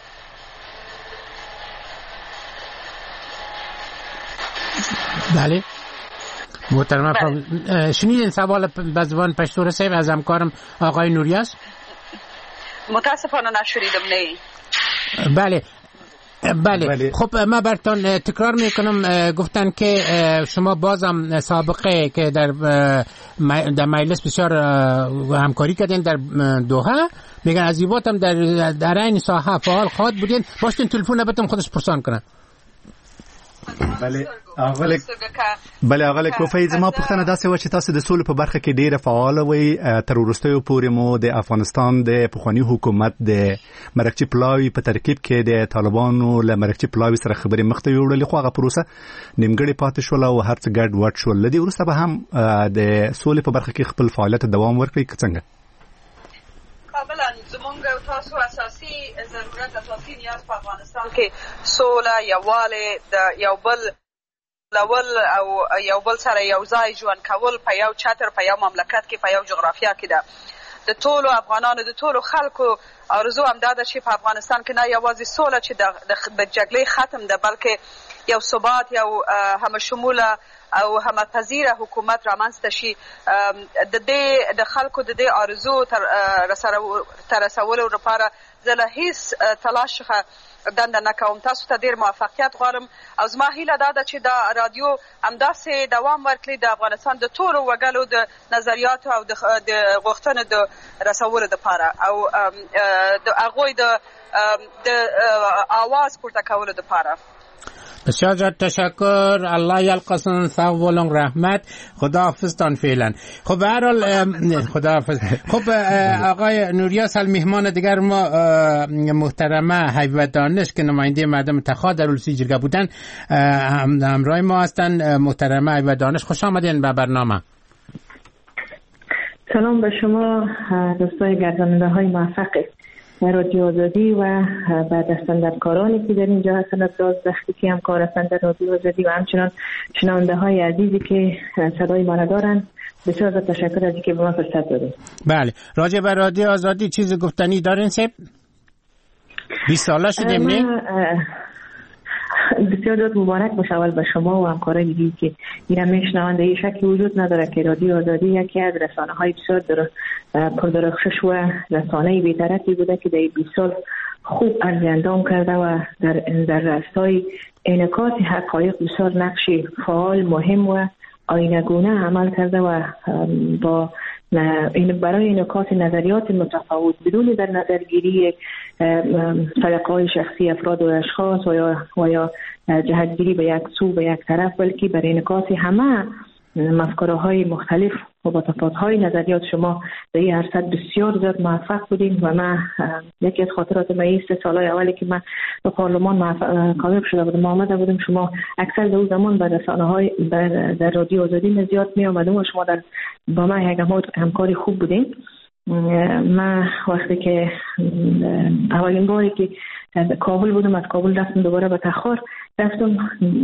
بله محترمه شنیدین سوال به زبان پشتو صاحب از همکارم آقای نوریاس؟ متاسفانه نشنیدم. نه بله بله, بله. خب من براتون تکرار میکنم. گفتن که شما بازم سابقه که در در مجلس بسیار همکاری کردین در دوحه، میگن از ایوات هم در در این ساحه فعال خواهد بودین. باشتین تلفن بهتون خودش پرسان کنن. بله اغلق بله اغلق کوفی زما پوښتنه داسې و چې تاسو د سولې په برخه کې ډیره فعال وي. تر وروستیو پورې مو د افغانستان د پخوانی حکومت د مرکچی پلاوی په ترکیب کې د طالبانو له مرکچی پلاوی سره خبرې مخته یوړلې، خو هغه پروسه نیمګړې پاتې شول او هر څه ګډ وډ شول. لدی وروسته به هم د سولې په برخه کې خپل فعالیت دوام ورکړي که څنګه؟ کاملا زمونږ تاسو اساسي ضرورت اساسي نیاز په افغانستان کې سوله، یووالی، د یو بل لول او یو بل سره یو ځای ژوند کول په یو چتر په یو مملکت کې په یو جغرافیا کې ده. د ټولو افغانانو د ټولو خلکو آرزو هم دا ده چې په افغانستان کې نه یوازې سوله چې د جګړې ختم ده بلکې یو ثبات، یو همه شموله او همپذیر حکومت رامنځته شي د دې د خلکو د دې آرزو تر تر رسولو لپاره زه له هیڅ تلاش څخه دنده نه کوم. تاسو ته ډېر موفقیت غواړم او زما هیله دا ده چې دا رادیو همداسې دوام ورکړي د افغانستان د ټولو وګړو د نظریاتو او د غوښتنو د رسولو لپاره او د هغوی د آواز پورته کولو لپاره. بسیار زیاد تشکر. الله یلقاتون ثواب و رحمت. خداحافظتان فعلا. خب به هر حال خداحافظ. خب آقای نوریاس مهمان دیگر ما محترمه حبیبه دانش که نماینده مردم انتخاب در اولسی جرگه بودن همراه ما هستند. محترمه حبیبه دانش خوش آمدین به برنامه. سلام به شما دوستای گرداننده های موفق رادیو آزادی و بعد دستاندرکارانی که در اینجا هستند، از وقتی همکار هستند در رادیو آزادی و همچنان شنونده های عزیزی که صدای ما دارند. بسیار تشکر از اینکه به ما فرصت دادید. بله، راجع به رادیو آزادی چیز گفتنی دارین سب؟ بیست ساله شدیم نه؟ بسیار زیاد مبارک باشه اول به شما و همکارای دیگه که اینا میشنونده. این شکی وجود نداره که رادیو آزادی یکی از رسانه های بسیار در پردرخشش و رسانه بی‌طرفی بوده که در بیست سال خوب عرض اندام کرده و در در راستای انعکاس حقایق بسیار نقش فعال مهم و آینه‌گونه عمل کرده و با این برای انعکاس نظریات متفاوت بدون در نظرگیری سلیقه‌های شخصی افراد و اشخاص و یا و یا جهتگیری به یک سو به یک طرف، بلکه برای انعکاس همه مفکوره‌های مختلف و با تفاوت‌های نظریات شما در این عرصه بسیار زیاد موفق بودین و من یکی از خاطرات من این سه سال‌های اولی که من به پارلمان کامیاب شده بودم آمده بودم، شما اکثر در اون زمان به رسانه‌های در رادیو آزادی زیاد می‌آمدم و شما در با من یک همکاری خوب بودین. من وقتی که اولین باری که کابل بودم از کابل رفتم دوباره به تخار رفتم،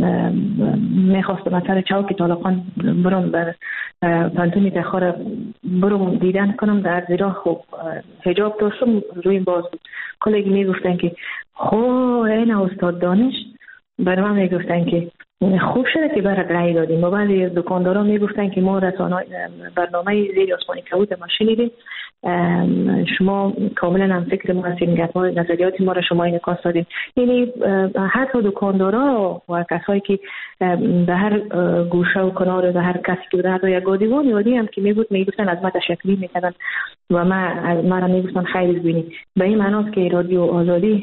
میخواستم از سر چوک طالقان برم بر پانتونی تخار برم دیدن کنم. در زیرا خب حجاب داشتم روی باز بود. کلیگی میگفتن که خب این استاد دانش برای من میگفتن که خوب شده که برات رأی دادیم. و بعضی دکاندارا میگفتن که ما رسانه برنامه زیر آسمانی کبوت ما شنیدیم، شما کاملا هم فکر ما هستیم، گپ‌های نظریات ما را شما انعکاس دادیم. یعنی حتی دکاندارا و کسایی که به هر گوشه و کنار و هر کسی که در یک گادیوان یادی هم که میگفت میگفتن از ما تشکری میکردن و ما ما را میگفتن خیر ببینید. به این معناست که رادیو آزادی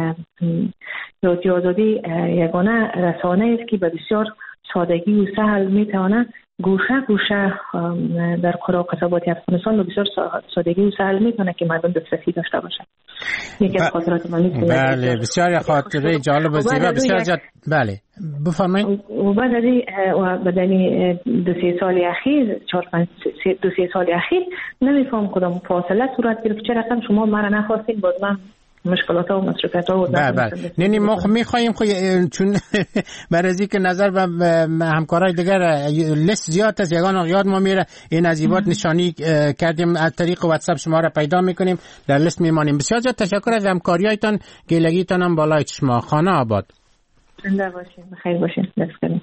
رادیو آزادی یگانه رسانه است که به بسیار سادگی و سهل میتونه گوشه گوشه در قرى و قصبات افغانستان بسیار سادگی و سهل میتونه که مردم دسترسی داشته باشن. یکی از خاطرات من نیست. بله، بسیار خاطره جالب و زیبا. بسیار جالب. بله بفرمایید. و بعد از و بدنی دو سه سال اخیر چهار پنج دو سه سال اخیر نمیفهم کدام فاصله صورت گرفت. چرا رقم شما مرا نخواستین؟ باز من مشکلات ها و مصرفات ها و بله بله نه نه ما میخوایم خو چون برای از اینکه نظر و همکارای دیگر لیست زیاد است، یگان یاد ما میره این عزیبات نشانی کردیم از طریق واتساپ شما را پیدا میکنیم در لیست میمانیم. بسیار زیاد تشکر از همکاریاتون، گلگیتون هم بالای چشما. خانه آباد. زنده باشین، بخیر باشین. دست کنیم.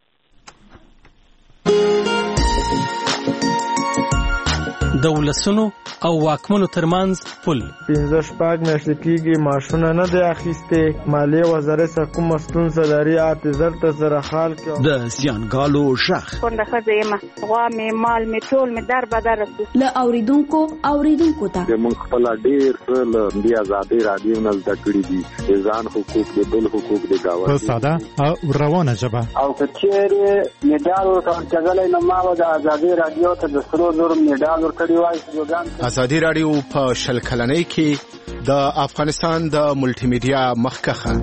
د ولسونو او واکمنو ترمنځ پل پنځه شپږ میاشتې کېږي معاشونه نه دی اخیستې. مالیې وزارت څخه کومه ستونزه لري اته زر ته سره حال کړو. د زیانګالو غږ کونډه ښځه یم، غوا مې مال مې ټول مې در بدر رسو له اوریدونکو اوریدونکو ته موږ خپل ډېر څه له دې ازادۍ رادیو نه زده کړي دي، د ځان حقوق د بل حقوق د گاونډي په ساده او روانه ژبه. او که چېرې میډال ورکول کېدلی نو ما به د ازادۍ رادیو ته د سرو زرو میډال ورکړی وای. ازادي رادیو په شل کلنۍ کې د افغانستان د ملټي میډیا مخکخه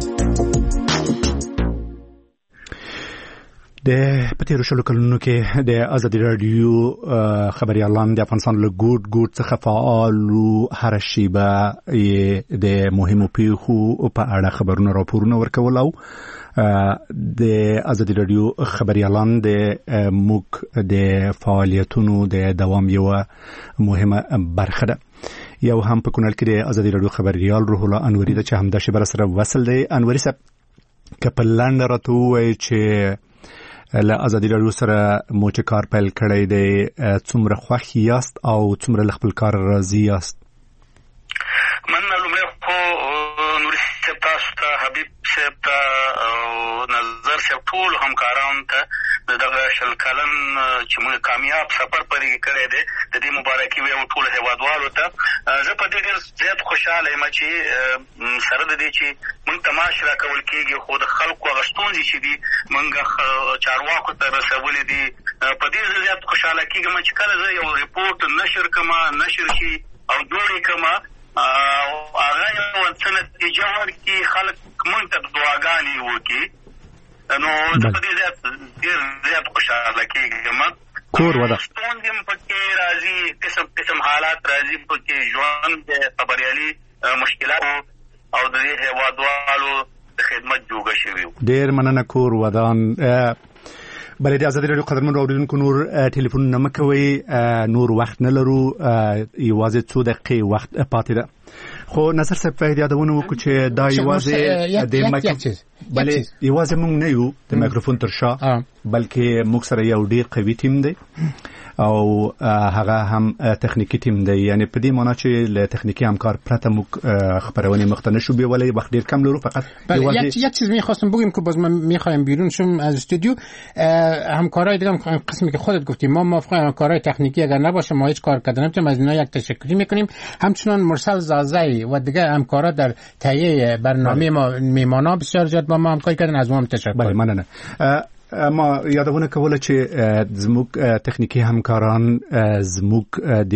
د پتیرو شلو کلونو کې د ازادي رادیو خبريالان د افغانستان له ګوټ ګوټ څخه فعال او هر شیبه د مهمو پیښو په اړه خبرونه راپورونه ورکول او د ازادي رادیو خبريالان د موک د فعالیتونو د دوام یو مهمه برخه ده. یو هم په کونل کې د ازادي رادیو خبريال روح الله انوري د چې هم د شبر سره وصل دی. انوري صاحب کپلان راته وایي چې له ازادي راډیو سره مو چې کار پیل کړی دی څومره خوښ یاست او څومره له خپل کار راضي یاست؟ من لومړی خو نوري صاحب تاسو ته حبیب صاحب ته او نظر صاحب ټول همکارانو ته دغه شل کلن چې موږ کامیاب سفر پرې کړی دی د دې مبارکي ویو ټول هیوادوالو ته. زه په دې ډېر زیات خوشحاله یم چې سره د دې چې موږ تماش راکول کېږي خو د خلکو هغه ستونزې چې دي موږ چارواکو ته رسولې دي په دې زیات خوشحاله کېږم چې کله زه یو ریپورټ نشر کړم نشر شي او جوړ کړم هغه یو څه نتیجه ورکړي خلک موږ ته دعاګانې وکړي نو زه په دې زیات ډېر زیات خوشحاله کېږم. کور وده ستونزې پکې راځي قسم قسم حالات راځي پکې ژوند خبریالي مشکلات او د دې هیوادوالو د خدمت جوګه شوي. ډېر مننه کور ودان. بلې د ازادي راډیو قدرمن راوړونکو نور ټلیفون نه مکوي نور وخت نه لرو یوازې څو دقیقې وخت پاتې ده خو نظر صاحب په یادونه وکړو چې دا یوازې د مایکروفون بلې یوازې موږ نه یو د مایکروفون تر شا بلکې موږ سره یو ډېر قوي ټیم دی او هغه هم تخنیکی ټیم دی یعنی په دې معنی چې له تخنیکی همکار پرته موږ خبرونه مختنه شو بیولای وخت ډیر کم لرو فقط یک یک چیز می‌خواستم بگیم که باز من می‌خوایم بیرون شم از استودیو همکارای دیگه هم قسمی که خودت گفتی ما موافق همکارای تکنیکی اگر نباشه ما هیچ کار کردن نمی‌تونیم از اینا یک تشکری می‌کنیم همچنان مرسل زازایی و دیگه همکارا در تهیه برنامه ما میمانا بسیار زیاد با ما همکاری کردن از ما هم تشکر. بله مننه. ما یادونه کوله چې زموږ تخنیکی همکاران زموږ د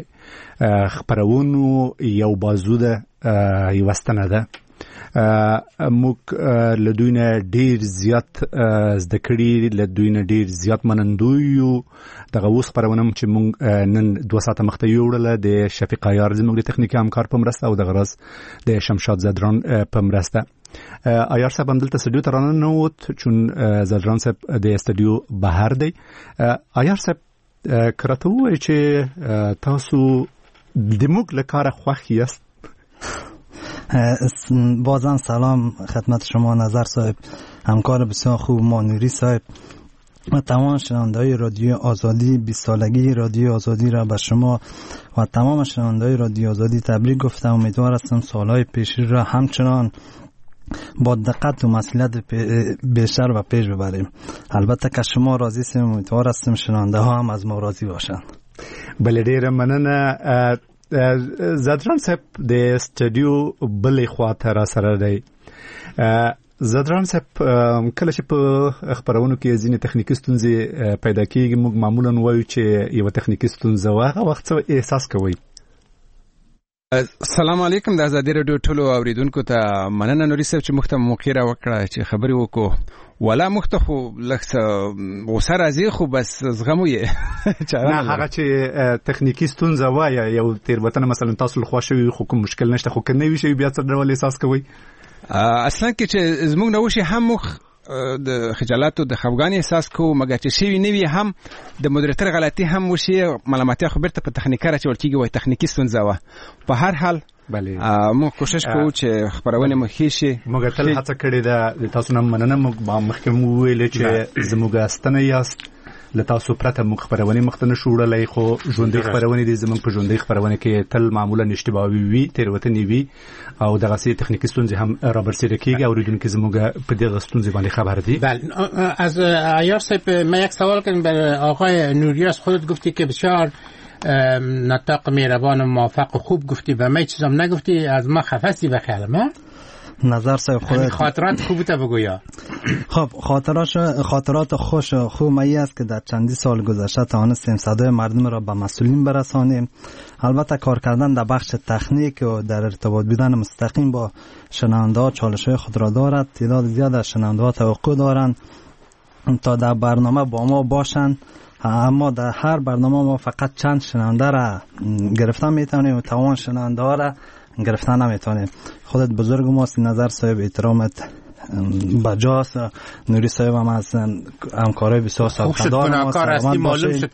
خبرونو یو بازو ده یو ستنه ده موږ له دوی نه ډیر زیات زده کړي له دوی نه ډیر زیات منندوی یو دغه اوس خبرونه چې موږ نن دوه ساعته مخته یوړله د شفیق عیار زموږ د تخنیکی همکار په مرسته او د غرض د شمشاد زدران په مرسته. عیار صاحب هم دلته استودیو ته رانه ووت چون زدران صاحب د استودیو بهر دی. عیار صاحب که راته ووایي چې تاسو د موږ له کاره خوښ یاست؟ بازم سلام خدمت شما نظر صاحب همکار بسیار خوب ما نوری صاحب و تمام شنونده‌های رادیو آزادی بیست سالگی رادیو آزادی را به شما و تمام شنونده‌های رادیو آزادی تبریک گفتم. امیدوار هستم سالهای پیشی را همچنان با دقت و مسئولیت بیشتر و پیش ببریم. البته که شما راضی هستیم امیدوار هستیم شنونده ها هم از ما راضی باشند. بله ډیره مننه. زدران صاحب د استودیو بلې خواته را سره دی. زدران صاحب کله چې په خبرونو کې ځینې تخنیکی ستونزې پیدا کیږي موږ معمولا وایو چې یو تخنیکی ستونزه واغه وخت څه احساس کوي؟ السلام علیکم د ازادي راډیو ټولو اوریدونکو ته مننه نوري صاحب چې موږ ته موقع راوکړه چې خبرې وکړو ولا موږ ته خو لږ غوسه راځي خو بس زغمو یې نه هغه چې تخنیکی ستونزه وایي یو تیروتنه مثلا تاسو له خوا شوي خو کوم مشکل نشته خو که نه وي شوي بیا څه ډول احساس کوئ؟ اصلا کې چې زموږ نه وشي هم موږ د خجالت او د خفګان احساس کوو مګر چې شوي نه وي هم د مدیریتر غلطي هم وشي ملامتیا خو بیرته په تخنیکي راچول کېږي وایي تخنیکي ستونزه وه. په هر حال بله موږ کوشش کوو چې خبرونه مو ښې شي. موږ تل هڅه کړې ده د تاسو نه مننه. موږ مخکې مو ویلې چې زموږ ستنه یاست له تاسو پرته موږ خبرونه مخته نه شو وړلی خو ژوندۍ خبرونه دي زموږ په ژوندۍ خبرونه کې تل معمولا اشتباهي وي تېروتنې وي او دغسې تخنیکي ستونزې هم رابرسېره کېږي اورېدونکي زموږ په دغه ستونزې باندې خبر دي. بله از عیار صاحب من یک سوال کنم برای آقای نوری از خودت گفتی که بسیار نطاق مهربان و موفق و خوب گفتی و من چیزام نگفتی از ما خفستی به خیالم نظر صاحب خودت خاطرات خوبت بگویا. خب خاطرات خاطرات خوش خوب می است که در چندی سال گذشته توانستیم صدای مردم را به مسئولین برسانیم. البته کار کردن در بخش تکنیک و در ارتباط بودن مستقیم با شنونده‌ها چالش‌های خود را دارد. تعداد زیاد از شنونده‌ها توقع دارند تا در برنامه با ما باشند اما در هر برنامه ما فقط چند شنونده را گرفتن میتونیم و تمام شنونده ها را گرفتن نمیتونیم. خودت بزرگ ماست نظر صاحب احترامت بجاست. نوری صاحب هم از همکارای بسیار سابقه‌دار ماست. معلوم شد.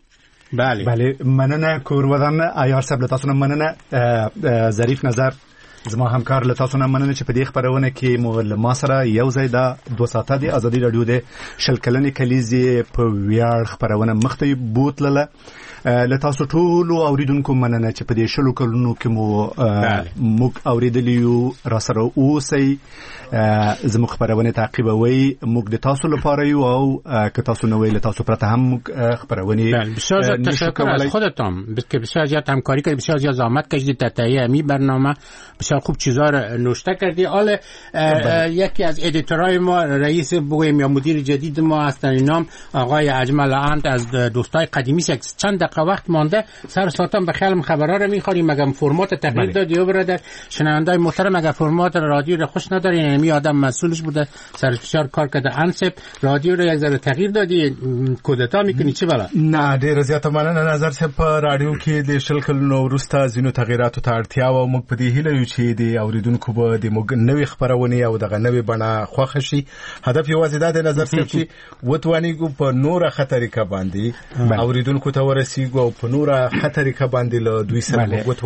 بله بله مننه کورودان عیار صاحب تاسو نه مننه ظریف نظر زما همکار له تاسو نه مننه چې په دې خبرونه کې مو له ما سره یو ځای دا دوه ساعته د ازادي رادیو د شل کلنې کلیزې په ویاړ خبرونه مخته بوتلله. له تاسو ټولو اوریدونکو مننه چې په دې شلو کلونو کې مو موږ اوریدلی یو را سره اوسئ، زموږ خبرونه تعقیبوي. موږ د تاسو لپاره یو او که تاسو نه ویل تاسو پرته هم خبرونه بسیار زیاد تشکر از خودتان که بسیار زیاد همکاری کردید، بسیار زیاد زحمت کشیدید در تهیه امی برنامه، بسیار خوب چیزا رو نوشته کردید. حالا یکی از ادیتورهای ما رئیس بگویم یا مدیر جدید ما هستن، نام آقای اجمل اند از دوستای قدیمی است. چند دقیقه وقت مانده، سر ساعتم به خیال خبرها رو می‌خوریم. مگه فرمات تغییر داد یا برادر شنوندای محترم؟ مگه فرمات رادیو رو خوش ندارین؟ یعنی آدم مسئولش بوده سر فشار کار کرده، انسب رادیو رو یک ذره تغییر دادی، کودتا میکنی چه بلا؟ نه ډیر زیات مننه نظر څه په رادیو کې د شل کلونو وروسته ځینو تغیراتو ته اړتیا و. موږ په دې هیله یو چې د اوریدونکو به د موږ نوې خبرونه او دغه نوې بڼه خوښ شي. هدف یوازې دا دی نظر څه چې وتوانیږو په نوره خطرې کا باندې اوریدونکو ته ورسیږو او په نوره خطرې کا باندې له دوی سره